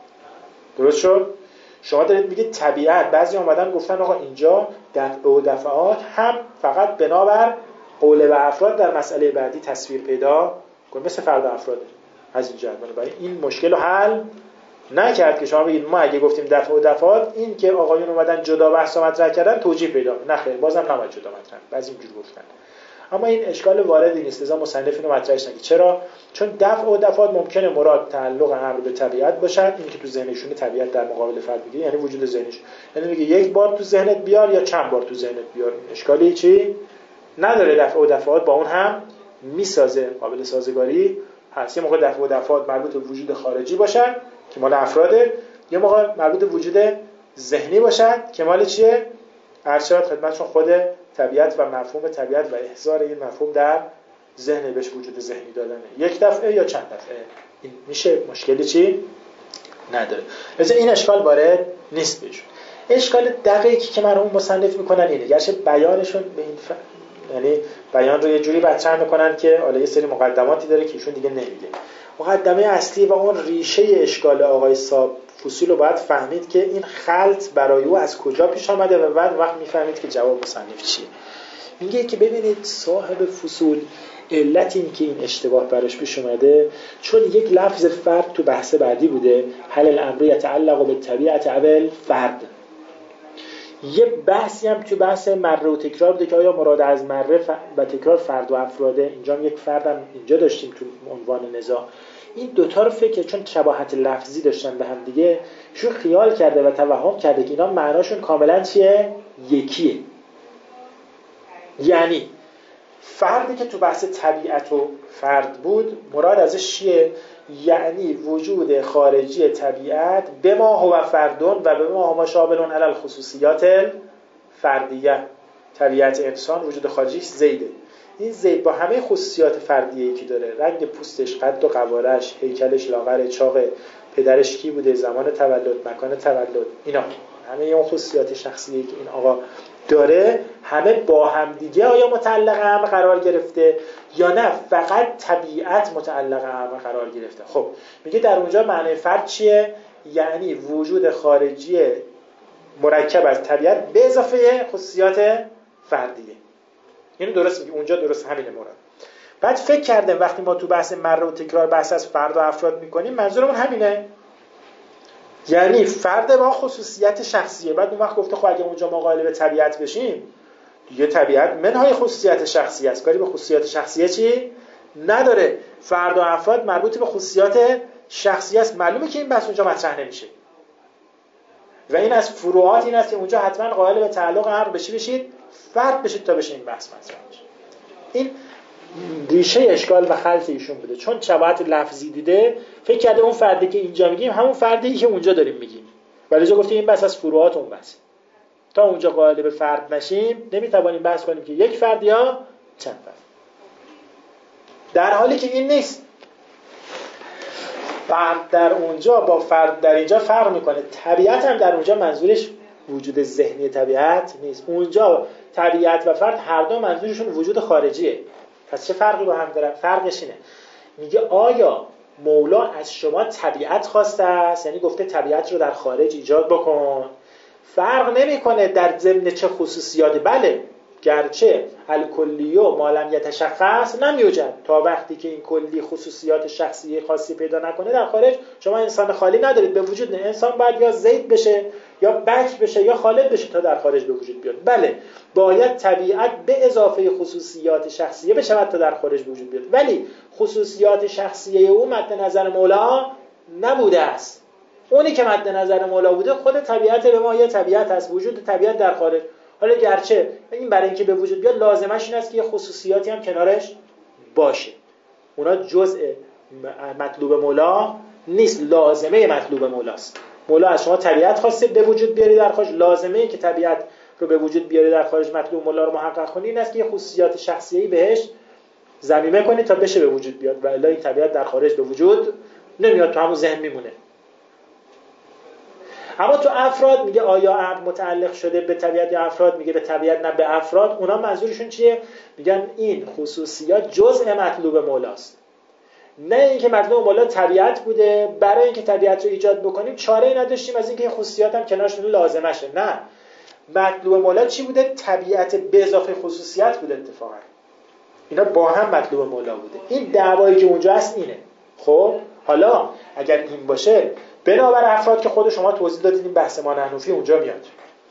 S1: درست شد؟ شما دارید میگید طبیعت، بعضی اومدن گفتن آقا اینجا دفع و دفعات هم فقط بنابر قول و افراد در مسئله بعدی تصویر پیدا کنه، مثل فرد و افراد. از این جهت بنابراین این مشکل رو حل نکرد که شما بگید ما اگه گفتیم دفع و دفعات این که آقایون اومدن جدا بحث مطرح کردن توجیه پیدا کنه. نه خیر، بازم نباید جدا مطرح، بعضی اینجوری گفتن. اما این اشکال واردی نیست، لذا مصنف اینو مطرحش نکرد. چرا؟ چون دفع و دفعات ممکنه مراد تعلق امر به طبیعت باشد، این که تو ذهنشون طبیعت در مقابل فرد میگه، یعنی وجود ذهنش، یعنی میگه یک بار تو ذهنت بیار یا چند بار تو ذهنت بیار، اشکالی چی نداره. دفع و دفعات با اون هم میسازه، قابل سازگاری هست. یه موقع دفع و دفعات مربوط به وجود خارجی باشن که مال افراده، یه موقع مربوط به وجود ذهنی باشد که مال چیه؟ ارشاد خدمتشون خود طبیعت و مفهوم طبیعت و احضار این مفهوم در ذهن بهش وجود ذهنی دادنه. یک دفعه یا چند دفعه این میشه، مشکلی چی نداره. لذا این اشکال وارد نیست بهشون. اشکال دقیقی که مرحوم مصنف میکنن اینه، گرچه بیانشون به این ف... یعنی بیان رو یه جوری مطرح میکنن که حالا یه سری مقدماتی داره که ایشون دیگه نمیگه. مقدمه اصلی و اون ریشه اشکال آقای صاحب فصول رو باید فهمید که این خلط برای او از کجا پیش آمده و بعد وقت میفهمید که جواب مصنف چیه. میگه که ببینید صاحب فصول علت این که این اشتباه براش پیش اومده چون یک لفظ فرد تو بحث بعدی بوده، هل الامر یتعلق بالطبیعة اول فرد. یه بحثی هم تو بحث مره و تکرار بوده که آیا مراد از مره و تکرار فرد و افراده. اینجا هم یک فردم اینجا داشتیم تو عنوان نزاع. این دوتا رو فکر چون شباهت لفظی داشتن به هم دیگه شو خیال کرده و توهم کرده که اینا معناشون کاملا چیه؟ یکیه. یعنی فردی که تو بحث طبیعت و فرد بود مراد ازش چیه؟ یعنی وجود خارجی طبیعت به ما هو فردون و به ما هو شاملون علی الخصوصیات فردیه. طبیعت انسان وجود خارجیش زیده. این زید با همه خصوصیات فردیه‌ای که داره، رنگ پوستش، قد و قوارش، هیکلش لاغر، چاقه، پدرش کی بوده، زمان تولد، مکان تولد، اینا همه اون خصوصیات شخصیه که این آقا داره همه با هم دیگه آیا متعلق امر قرار گرفته یا نه فقط طبیعت متعلق امر قرار گرفته. خب میگه در اونجا معنی فرد چیه؟ یعنی وجود خارجی مرکب از طبیعت به اضافه خصوصیات فردیه. اینو درست میگه، اونجا درست همینه مراد. بعد فکر کردم وقتی ما تو بحث مره و تکرار بحث از فرد و افراد میکنیم منظورمون همینه، یعنی فرد با خصوصیت شخصیه. بعد اون وقت گفته خب اگه اونجا ما قائل به طبیعت بشیم دیگه طبیعت منهای خصوصیت شخصی است، کاری به خصوصیت شخصیه چی نداره. فرد و افراد مربوط به خصوصیات شخصی است. معلومه که این بحث اونجا مطرح نمیشه و این از فروعات این است که اونجا حتما قائل به تعلق امر بشی بشید فرد بشید تا بشه این بحث مطرح بشه. این ریشه اشکال و خلط ایشون بوده، چون شباهت لفظی دیده فکر کرده اون فردی که اینجا میگیم همون فردی که اونجا داریم میگیم، ولی جا گفتیم این بحث از فروعات اون بحث. تا اونجا قائل به فرد نشیم نمیتوانیم بحث کنیم که یک فرد یا چند فرد، در حالی که این نیست. فرد در اونجا با فرد در اینجا فرق میکنه. طبیعت هم در اونجا منظورش وجود ذهنی طبیعت نیست. اونجا طبیعت و فرد هر دو منظورشون وجود خارجیه. پس چه فرقی با هم دارن؟ فرقش اینه میگه آیا مولا از شما طبیعت خواسته است، یعنی گفته طبیعت رو در خارج ایجاد بکن، فرق نمیکنه در ضمن چه خصوصیاتی. بله گرچه الکلی و ما لم یتشخص لم یوجد، تا وقتی که این کلی خصوصیات شخصی خاصی پیدا نکنه در خارج شما انسان خالی ندارید، به وجود نه. انسان باید یا زید بشه یا بکر بشه یا خالد بشه تا در خارج به وجود بیاد. بله باید طبیعت به اضافه خصوصیات شخصیه بشود تا در خارج به وجود بیاد، ولی خصوصیات شخصیه او مد نظر مولا نبوده است. اونی که مد نظر مولا بوده خود طبیعت به ما، یا طبیعت هست، وجود طبیعت در خارج. حالا گرچه این برای اینکه به وجود بیاد لازمش این است که یه خصوصیاتی هم کنارش باشه، اونا جزء مطلوب مولا نیست، لازمه مطلوب مولاست. مولا از شما طبیعت خواسته به وجود بیاری در خارج، لازمه ای که طبیعت رو به وجود بیاری در خارج مطلوب مولا رو محقق کنی این است که یه خصوصیات شخصیه‌ای بهش ضمیمه کنی تا بشه به وجود بیاد، و الا این طبیعت در خارج به وجود نمیاد، تو همون ذهن میمونه. اما تو افراد میگه آیا امر متعلق شده به طبیعت یا افراد میگه به طبیعت نه به افراد. اونا منظورشون چیه؟ میگن این خصوصیات جزء مطلوب مولاست، نه اینکه مطلوب مولا طبیعت بوده برای اینکه طبیعت رو ایجاد بکنیم چاره‌ای نداشتیم از اینکه این خصوصیات هم کنارش لازمشه. نه، مطلوب مولا چی بوده؟ طبیعت به اضافه خصوصیت بوده. اتفاقا اینا با هم مطلوب مولا بوده. این دعوایی که اونجا هست اینه. خب حالا اگر این باشه بنابر افراد که خود شما توضیح دادید این بحث مانحنوفی اونجا میاد،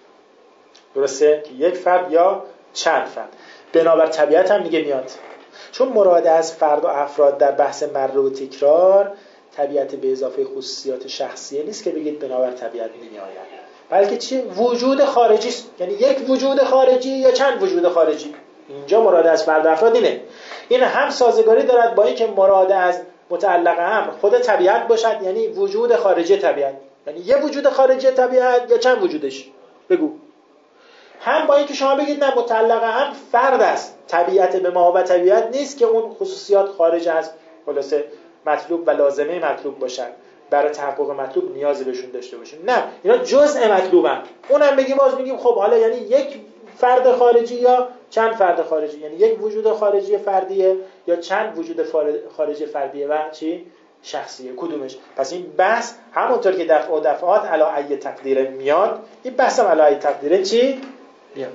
S1: درسته؟ که یک فرد یا چند فرد. بنابر طبیعت هم میگه میاد، چون مراد از فرد و افراد در بحث مره و تکرار طبیعت به اضافه خصوصیات شخصیه نیست که بگید بنابر طبیعت نمیآید، بلکه چی؟ وجود خارجی است. یعنی یک وجود خارجی یا چند وجود خارجی. اینجا مراد از فرد و افراد اینه. این هم سازگاری دارد با اینکه مراد از متعلق امر خود طبیعت باشد، یعنی وجود خارجی طبیعت، یعنی یه وجود خارجی طبیعت یا چند وجودش بگو. هم با اینکه شما بگید نه متعلق امر فرد است، طبیعت به ما و طبیعت نیست که اون خصوصیات خارج از خلاصه مطلوب و لازمه مطلوب باشن، برای تحقق مطلوب نیازی بهشون داشته باشیم. نه، اینا جزء مطلوبن. اونم بگیم باز میگیم خب حالا یعنی یک فرد خارجی یا چند فرد خارجی، یعنی یک وجود خارجی فردیه یا چند وجود خارجی فردیه و چی؟ شخصیه. کدومش؟ پس این بحث همونطور که دفع و دفعات علی ای تقدیر میاد، این بحث هم علی ای تقدیر چی؟ میاد.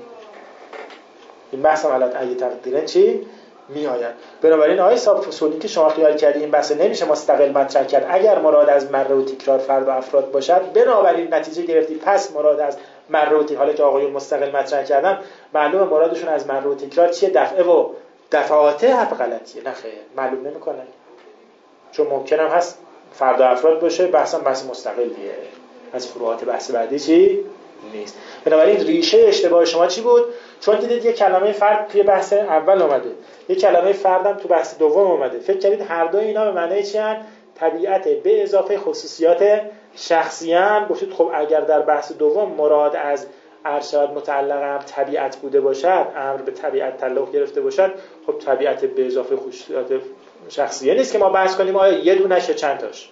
S1: این بحث هم علی ای تقدیر چی؟ میآید. بنابراین آقای صاحب فصولی که شما خیال کردی این بحث نمیشه مستقل مطرح کرد اگر مراد از مره و تکرار فرد و افراد باشد، بنابراین نتیجه گرفتی پس مراد از مره و تکرار، حالا که آقایون مستقل مطرح کردن معلومه مرادشون از مره و تکرار چیه؟ دفعه و دفعاته. حرف غلطیه. نه خیر، معلوم نمیکنه، چون ممکن هم هست فرد و افراد باشه، بحثم بحث مستقلیه، از فروعات بحث بعدی چی نیست. بنابراین ریشه اشتباه شما چی بود؟ چون دیدید یک کلمه فرد توی بحث اول اومده، یک کلمه فردم تو بحث دوم اومده، فکر کردید هر دو اینا به معنی چی هستن؟ طبیعت به اضافه خصوصیات شخصی ان. گفتید خب اگر در بحث دوم مراد از ارشاد متعلق امر طبیعت بوده باشد، امر به طبیعت تعلق گرفته باشد، خب طبیعت به اضافه خصوصیات شخصیه نیست که ما بحث کنیم آیا یه دونش یا چند تاش.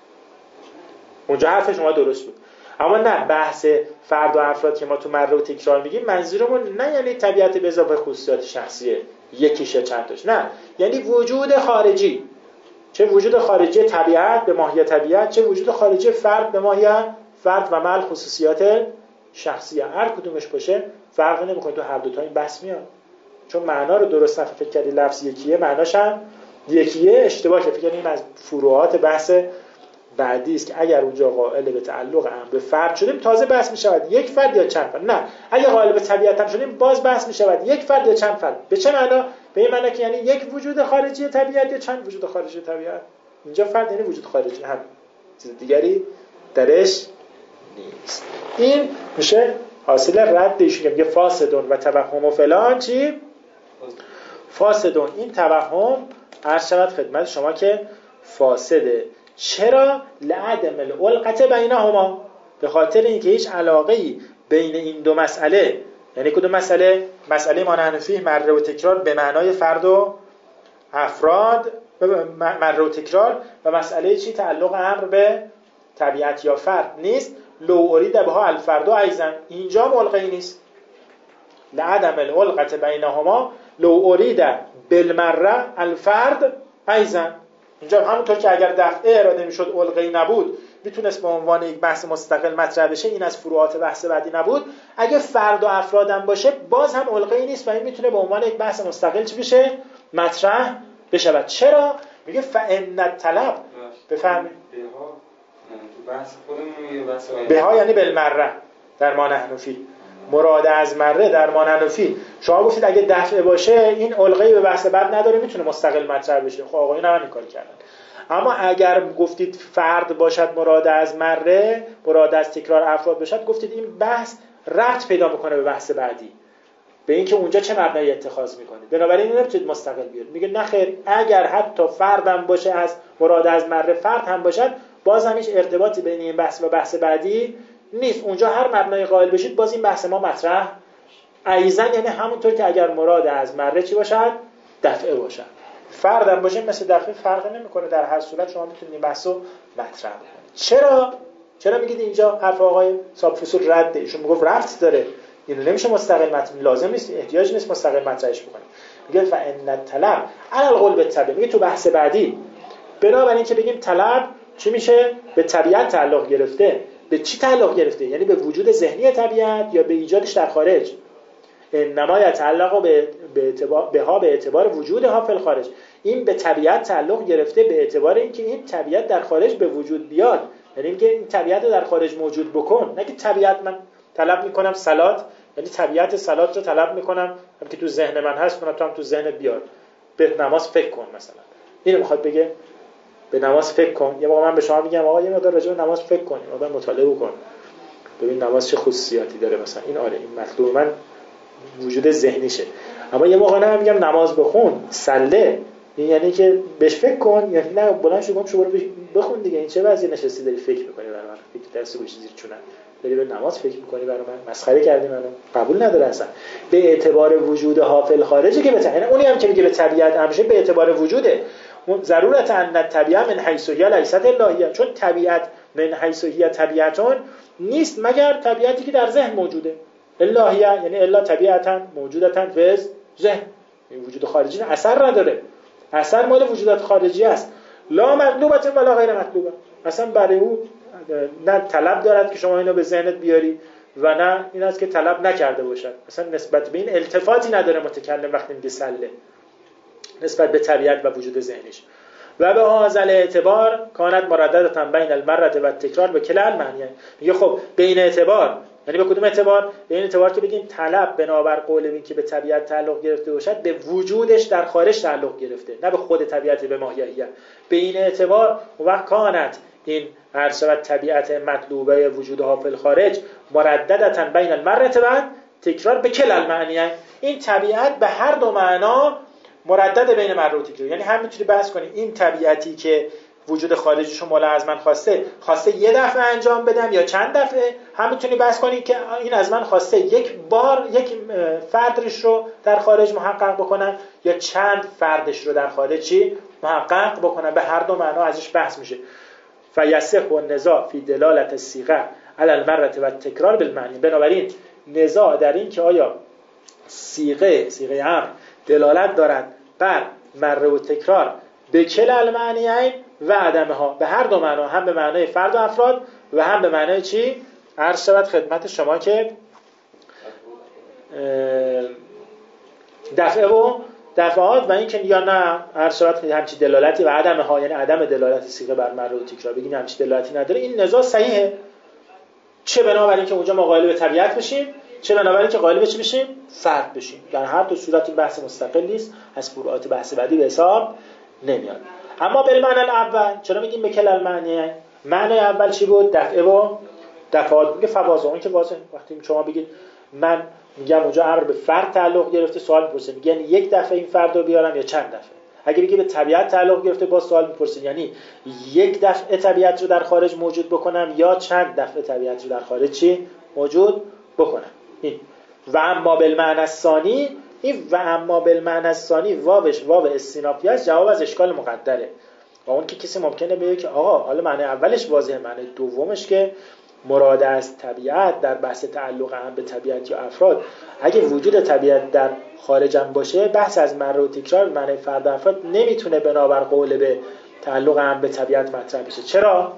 S1: اونجا حرف شما درست بود. اما نه، بحث فرد و افراد که ما تو مره و تکرار میگیم منظورمون نه یعنی طبیعت به اضافه خصوصیات شخصیه یکیش یا چند تاش، نه، یعنی وجود خارجی، چه وجود خارجی طبیعت به ماهیت طبیعت، چه وجود خارجی فرد به ماهیت فرد و مل خصوصیات شخصیه. هر کدومش باشه فرقی نمیکنه، تو هر دو تا این بحث میاد. چون معنا رو درست نفهم فکر کردی لفظ یکیه معناش هم یکیه، اشتباه فکر کردی این از فروعات بحث بعدی است که اگر اونجا قائل به تعلق امر به فرد شدیم تازه بحث میشود یک فرد یا چند فرد. نه، اگر قائل به طبیعت هم شدیم باز بحث میشود یک فرد یا چند فرد. به چه معنا؟ به این معنا که یعنی یک وجود خارجی طبیعت یا چند وجود خارجی طبیعت. اینجا فرد یعنی وجود خارجی، هم چیز دیگری درش نیست. این میشه حاصل رد ایشون که میگه فاسدون و توهم و فلان. چی؟ فاسدون، این توهم عرض شود خدمت شما که فاسده. چرا؟ لعدم العلقة بینهما، به خاطر اینکه هیچ علاقه‌ای بین این دو مسئله، یعنی کدوم مسئله؟ مسئله مانحنوفی مره و تکرار به معنای فرد و افراد، مره و تکرار، و مسئله چی؟ تعلق امر به طبیعت یا فرد نیست. لو ارید بها الفرد و ایضا، اینجا ملغی نیست. لعدم العلقة بینهما لو ارید بالمره الفرد ایضا. اینجا همونطور که اگر دفعه اراده میشد علقه‌ای نبود میتونست به عنوان یک بحث مستقل مطرح بشه، این از فروعات بحث بعدی نبود. اگه فرد و افرادم باشه باز هم علقه‌ای نیست و این میتونه به عنوان یک بحث مستقل چی بشه؟ مطرح بشه. چرا؟ میگه فإن الطلب. بفهمید
S2: بها تو بحث خودمون یه بحث
S1: بها یعنی بالمره در ما نحن فی، مراد از مره در ما نحن فی. شما گفتید اگه دفعه باشه این علقه‌ای به بحث بعد نداره، میتونه مستقل مطرح بشه. خب آقایون هم این کار کردن. اما اگر گفتید فرد باشد مراد از مره، مراد از تکرار افراد باشد، گفتید این بحث ربط پیدا میکنه به بحث بعدی، به اینکه اونجا چه مبنایی اتخاذ میکنید. بنابراین نمیتونید مستقل بیارید. میگه نه خیر، اگر حتی فردم باشه از مراد از مره فرد هم باشد، باز هم هیچ ارتباطی بین این بحث و بحث بعدی نیست. اونجا هر مبنای قائل بشید باز این بحث ما مطرح ایزن، یعنی همونطور که اگر مراد از مره چی باشد؟ دفعه باشد. فردم باشه مثل دفعه فرق نمیکنه، در هر صورت شما میتونید این بحثو مطرح کنید. چرا چرا میگید اینجا حرف آقای صاحب فصول رده؟ ایشون میگفت رفت داره، اینو نمیشه مستقل مطرح، لازم نیست، احتیاج نیست مستقل مطرحش بکنیم. میگه فإن الطلب علی القول بالطبع. میگه تو بحث بعدی بنابراین که بگیم طلب چی میشه؟ به طبیعت تعلق گرفته. به چی تعلق گرفته؟ یعنی به وجود ذهنی طبیعت یا به ایجادش در خارج؟ انما یتعلق به به اعتبار بها به اعتبار وجودها فی الخارج. این به طبیعت تعلق گرفته به اعتبار اینکه این طبیعت در خارج به وجود بیاد، یعنی اینکه این طبیعت رو در خارج موجود بکن. نه که طبیعت من طلب میکنم صلات، یعنی طبیعت صلات رو طلب میکنم هم که تو ذهن من هست، من تو هم تو ذهنت بیار، به نماز فکر کن مثلا. اینو میخواد بگه به نماز فکر کن. یه موقع من به شما میگم آقا یه مقدار راجع به نماز فکر کن، یه مقدار مطالعه کن، ببین نماز چه خصوصیاتی داره مثلا. این آره این مطلوب من وجود ذهنیشه. اما یه موقع نه میگم نماز بخون، صله، این یعنی که بهش فکر کن، یعنی نه بلند شو گم شو برو بخون دیگه. این چه وضعی نشستی داری فکر میکنی برای من؟ فکر دست گوش زیر چونه داری به نماز فکر میکنی برای من؟ مسخره کردی منو؟ قبول نداره اصلا. به اعتبار وجود حافل خارجی که بتونه، یعنی اونی هم که میگه به طبیعت همیشه به اعتبار وجوده. ضرورت ان الطبیعه من حیث هی لیست الهیه، چون طبیعت من حیث هی طبیعتون نیست مگر طبیعتی که در ذهن موجوده. الهیه یعنی الا طبیعتا موجودتا فی ذهن، این وجود خارجی اثر نداره، اثر مال وجودات خارجی است. لا مطلوبه ولا غیر مطلوبه، اصلا برای او نه طلب دارد که شما اینو به ذهنت بیاری و نه این است که طلب نکرده باشد. اصلا نسبت به این التفاتی نداره متکلم وقتی میگه سله نسبت به طبیعت و وجود ذهنیش. و به هذا اعتبار کانت مرددتا بین المره و التکرار به کلا المعنی. میگه خب بین اعتبار یعنی به کدوم اعتبار؟ به این اعتبار که بگیم طلب بنابر قول این که به طبیعت تعلق گرفته باشد به وجودش در خارج تعلق گرفته، نه به خود طبیعت به ماهیت. به این اعتبار و کانت این عرض طبیعت مطلوبه وجودها فی الخارج مرددتا بین المره و تکرار به کلا المعنی. این طبیعت به هر دو معنا مردد بین مره و تکرار. یعنی هم میتونی بحث کنی این طبیعتی که وجود خارجیشو مولا از من خواسته خواسته یه دفعه انجام بدم یا چند دفعه، هم میتونی بحث کنی که این از من خواسته یک بار یک فردش رو در خارج محقق بکنم یا چند فردش رو در خارجی محقق بکنم. به هر دو معنا ازش بحث میشه. فیصح النزاع فی دلالت الصیغه علی المره و التکرار بالمعنی. بنابراین نزاع در این که آیا صیغه صیغه امر دلالت دارد بر مره و تکرار به کل المعنیین و عدمه ها، به هر دو معنا، هم به معنای فرد و افراد و هم به معنای چی؟ عرض شود خدمت شما که دفعه و دفعات و این که یا نه عرض شود همچی دلالتی و عدمه ها یعنی عدم دلالت صیغه بر مره و تکرار بگیم همچی دلالتی نداره. این نزاع صحیحه، چه بنابراین که اونجا ما قائل به طبیعت بشیم، چه بنابراین که قائل به چی بشیم؟ فرد بشیم. در هر دو صورت این بحث مستقل نیست، از فروعات بحث بعدی به حساب نمیاد. اما بالمعنی الاول چرا میگیم به کل المعنی؟ معنی اول چی بود؟ دفعه و دفعات. میگه فواضع، اون که واضحه. وقتی شما بگید من میگم اونجا امر به فرد تعلق گرفته، سوال میپرسید میگه یعنی یک دفعه این فرد رو بیارم یا چند دفعه؟ اگه بگی به طبیعت تعلق گرفته باز سوال میپرسید یعنی یک دفعه طبیعت رو در خارج موجود بکنم یا چند دفعه طبیعت رو در خارج چی موجود بکنم. این و اما بالمعنی الثانی، این و اما بالمعنی الثانی واوش واو استینافی است، جواب از اشکال مقدره. و اون که کسی ممکنه بگه که آقا حالا معنی اولش واضحه، معنی دومش که مراد از طبیعت در بحث تعلق هم به طبیعت یا افراد، اگه وجود طبیعت در خارجم باشه بحث از مره و تکرار معنی فرد و افراد نمیتونه بنابر قول به تعلق هم به طبیعت مطرح بشه. چرا؟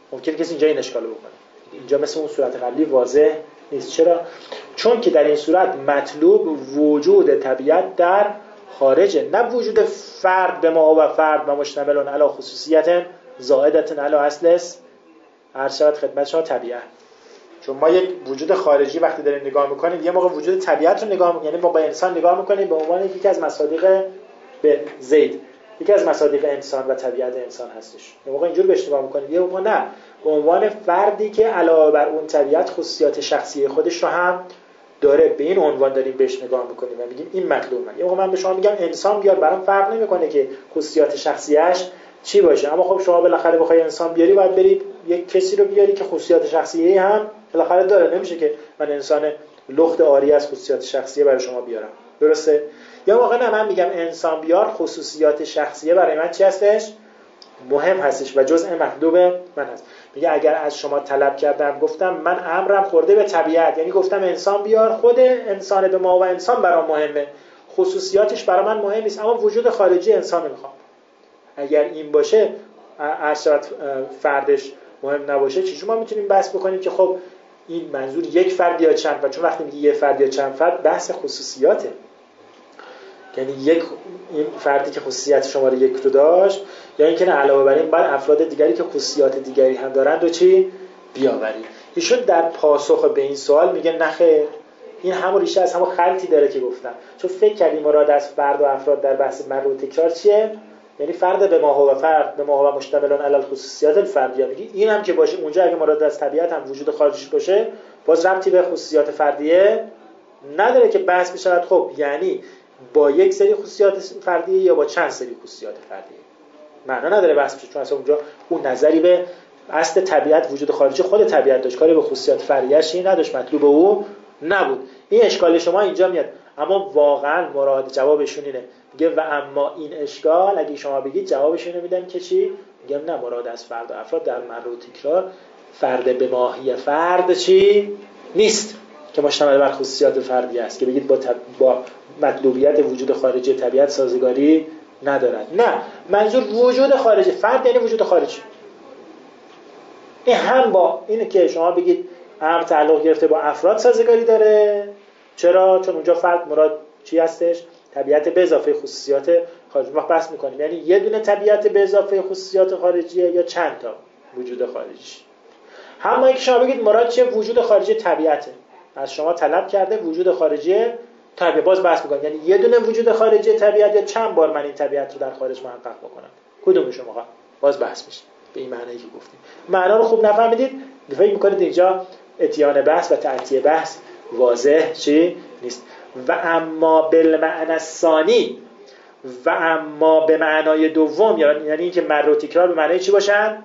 S1: ممکنه کسی اینجا این اشکالو بکنه. اینجا مثل اون صورت قبلی واضح نیست. چرا؟ چون که در این صورت مطلوب وجود طبیعت در خارجه، نه وجود فرد به ما و فرد و مشتملون علی خصوصیت زائدتن علی اصل عرض شود خدمت شما طبیعت. چون ما یک وجود خارجی وقتی داریم نگاه میکنیم، یه موقع وجود طبیعت رو نگاه میکنیم، یعنی ما با انسان نگاه میکنیم به عنوان یکی از مصادیق به زید، یکی از مصادیق انسان و طبیعت انسان هستش. یه موقع اینجور بهش نگاه میکنیم، یه موقع نه، به عنوان فردی که علاوه بر اون طبیعت خصوصیات شخصی خودش رو هم داره، به این عنوان داریم بهش نگاه میکنیم و میگیم این مطلوب من. یه موقع من به شما میگم انسان بیار، برام فرق نمیکنه که خصوصیات شخصیش چی باشه، اما خب شما بالاخره بخوای انسان بیاری باید بری یک کسی رو بیاری که خصوصیات شخصیه هم بالاخره داره. نمیشه که من انسان لخت عاری از خصوصیات شخصیه برای شما بیارم، درسته؟ یا موقع نه، من میگم انسان بیار، خصوصیات شخصیه برای من چی هستش؟ مهم هستش و جزء مطلوب من هست. میگه اگر از شما طلب کردم، گفتم من امرم خورده به طبیعت، یعنی گفتم انسان بیار، خود انسان به ما و انسان برام مهمه، خصوصیاتش برای من مهم نیست، اما وجود خارجی انسان رو میخوام. اگر این باشه، عرض فردش مهم نباشه، چجوری ما میتونیم بحث بکنیم که خب این منظور یک فرد یا چند فرد؟ چون وقتی میگه یک فرد یا چند فرد، بحث خصوصیاته. یعنی یک این فردی که خصوصیت شماره یک رو داشت، یا اینکه نه علاوه بر این بعد افراد دیگری که خصوصیات دیگری هم دارند و چی بیاوری. ایشون در پاسخ به این سوال میگه نه خیر، این همون ریشه از همون خلطی داره که گفتم. چون فکر کردیم مراد از فرد و افراد در بحث مرء و تکرار چیه؟ یعنی فرد به ما و فرد به ما و مشتملان علی الخصوصیات الفردیه. میگی این هم که باشه، اونجا اگه مراد از طبیعت هم وجود خارجیش باشه، باز ربطی به خصوصیات فردیه نداره که بحث بشه خب یعنی با یک سری خصوصیات فردیه یا با چند سری خصوصیات فردیه. معنا نداره بحث بشه، چون اصلا اونجا اون نظری به اصل طبیعت وجود خارجی خود طبیعت داشت، کاری به خصوصیات فردیه‌اش نداشت، مطلوب او نبود. این اشکال شما اینجا میاد، اما واقعا مراد جوابشون اینه. میگه و اما این اشکال اگه شما بگید جوابشون رو میدن که چی؟ میگم نه، مراد از فرد و افراد در مرء و تکرار فرد به ماهی فرد چی نیست که مشتمل بر خصوصیات فردی است که بگید با, تب... با مطلوبیت وجود خارجی طبیعت سازگاری ندارد. نه، منظور وجود خارجی فرد یعنی وجود خارجی. این هم با اینه که شما بگید امر تعلق گرفته با افراد سازگاری داره. چرا؟ چون اونجا فرد مراد چی هستش؟ طبیعت به اضافه خصوصیات خارجی. ما بحث میکنیم یعنی یه دونه طبیعت به اضافه خصوصیات خارجیه یا چند تا وجود خارجی. هم اینکه شما بگید مراد چیه؟ وجود خارجی طبیعته. از شما طلب کرده وجود خارجی طبیعت. باز بحث میکنیم یعنی یه دونه وجود خارجی طبیعت یا چند بار من این طبیعت رو در خارج محقق بکنم؟ کدوم شما؟ باز بحث میشه به این معنی که گفتیم. معنا رو خوب نفهمیدید، فکر میکنید اینجا اتیان بحث و تعطیه بحث واضح چی نیست. و اما بالمعنی الثانی، و اما به معنای دوم، یعنی اینکه مرء و تکرار به معنای چی باشن؟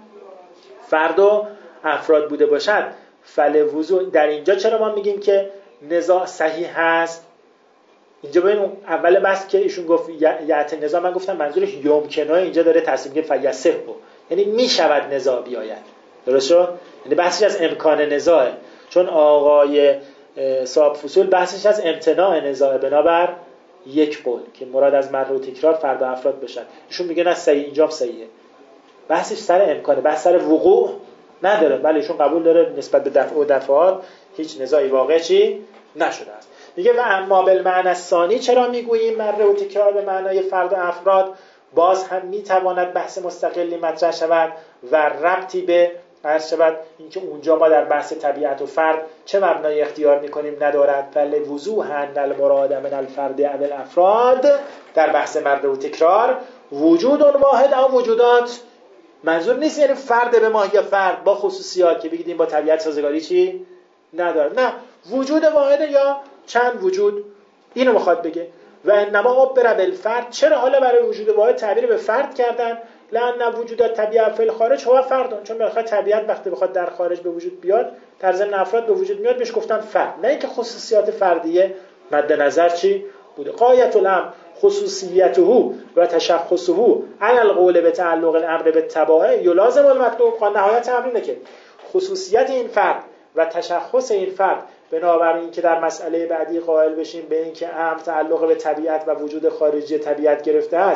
S1: فرد و افراد بوده باشد. فلوضوء در اینجا چرا ما میگیم که نزاع صحیح هست؟ اینجا ببین اول بحث که ایشون گفت یعت نزاع، من گفتم منظورش یمکنه، اینجا داره تصمیم که فیصح بود، یعنی میشود نزاع بیاید. درست شد؟ یعنی بحثش از امکان نزاعه، چون آقای صاحب فصول بحثش از امتناع نزاع بنابر یک قول که مراد از مرء و تکرار فرد و افراد بشن. ایشون میگه نه صحیح، اینجا صحیحه. بحثش سر امکانه، بحث سر وقوع نداره. ولی ایشون قبول داره نسبت به دفع و دفعات هیچ نزاعی واقع چی نشده است. میگه و اما بالمعنی الثانی، چرا میگوییم مرء و تکرار به معنای فرد و افراد؟ باز هم میتواند بحث مستقلی مطرح شود و ربطی به عرض شود اینکه اونجا ما در بحث طبیعت و فرد چه مبنای اختیار میکنیم ندارد. بل وضوحاً المراد من الفرد او الافراد، در بحث مرء و تکرار وجود واحد او وجودات. منظور نیست یعنی فرد به ماهی فرد با خصوصیات که بگیدیم با طبیعت سازگاری چی نداره، نه، وجود واحد یا چند وجود، اینو میخواد بگه. و انما عبر بالفرد، چرا حالا برای وجود واحد تعبیر به فرد کردن؟ لأن وجودات طبیعت فی الخارج هو فرد، چون بالاخره طبیعت وقتی بخواد در خارج به وجود بیاد، در ضمن افراد به وجود میاد، بهش گفتن فرد، نه اینکه خصوصیات فردیه مد نظر چی بوده. غایت الامر خصوصیته و تشخصه علی القول به تعلق الامر بالتبع یلازم المطلوب. نهایت امر اینه که خصوصیت این فرد و تشخص این فرد، بنابراین که در مسئله بعدی قائل بشیم به این که امر تعلق به طبیعت و وجود خارجی طبیعت گرفته است،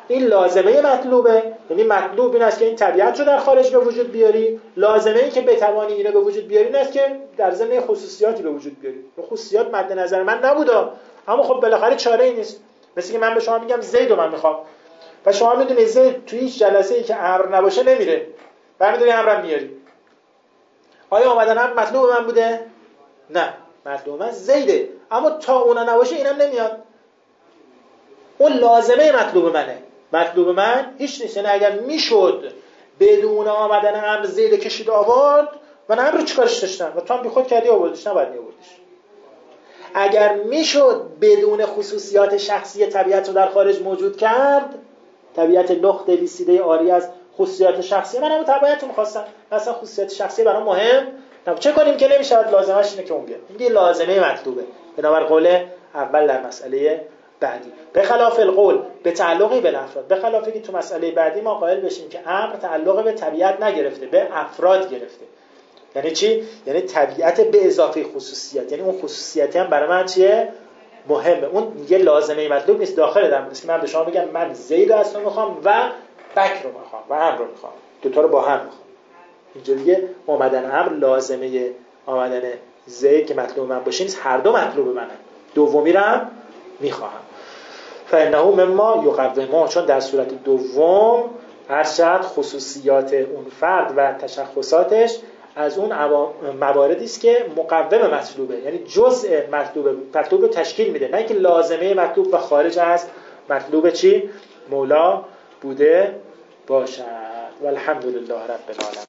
S1: این لازمه مطلوبه، یعنی مطلوب این است که این طبیعت رو در خارج به وجود بیاری، لازمه این که بتوانی اینو به وجود بیاری این است که در ضمن خصوصیاتی به وجود بیاری. خصوصیات مد نظر من نبودا، اما خب بالاخره چاره ای نیست. مثل که من به شما میگم زید رو من میخوام و شما میدونید زید توی هیچ جلسه ای که امر نباشه نمیره و میدونی امرم میاری. آیا اومدن هم مطلوب من بوده؟ نه، مطلوب من زیده، اما تا اونا نباشه اینم نمیاد. اون لازمه مطلوب منه. مطلوب من هیچ نیست. یعنی اگر میشد بدون آمدن امر زید کشید آورد من امر رو چیکارش داشتم و تو هم بی خود کردی آوردیش، نباید میآوردیش. اگر میشد بدون خصوصیات شخصی طبیعت رو در خارج موجود کرد، طبیعت لخت لیسیده عاری از خصوصیات شخصی، من هم طبیعت رو می‌خواستم، مثلا خصوصیات شخصی برام مهم نبود. چه کنیم که نمیشود لازمش اینه که اون بیاد. این لازمه مطلوبه بنابر قول اول در مسئله بعدی. به خلاف القول به تعلقی به افراد، به خلافی که تو مسئله بعدی ما قائل بشیم که امر تعلق به طبیعت نگرفته، به افراد گرفته. یعنی چی؟ یعنی طبیعت به اضافه خصوصیت، یعنی اون خصوصیتی هم برای من چیه؟ مهمه. اون دیگه لازمه مطلوب نیست داخل در نیست که من به شما بگم من زید رو اصلا میخوام و بکر رو میخوام و امر رو میخوام، دوتا رو با هم میخوام. اینجا دیگه آمدن امر لازمه آمدن زید که مطلوب من باشه نیست، هر دو مطلوب منه. دومی رو هم میخواهم. فانه مما یقومه، چون در صورت دوم ارشد خصوصیات اون فرد و تشخصاتش از اون مواردی است که مقوم مطلوبه، یعنی جزء مطلوب مطلوب رو تشکیل میده، نه اینکه لازمه مطلوب و خارج از مطلوب چی مولا بوده باشد. والحمدلله رب العالمین.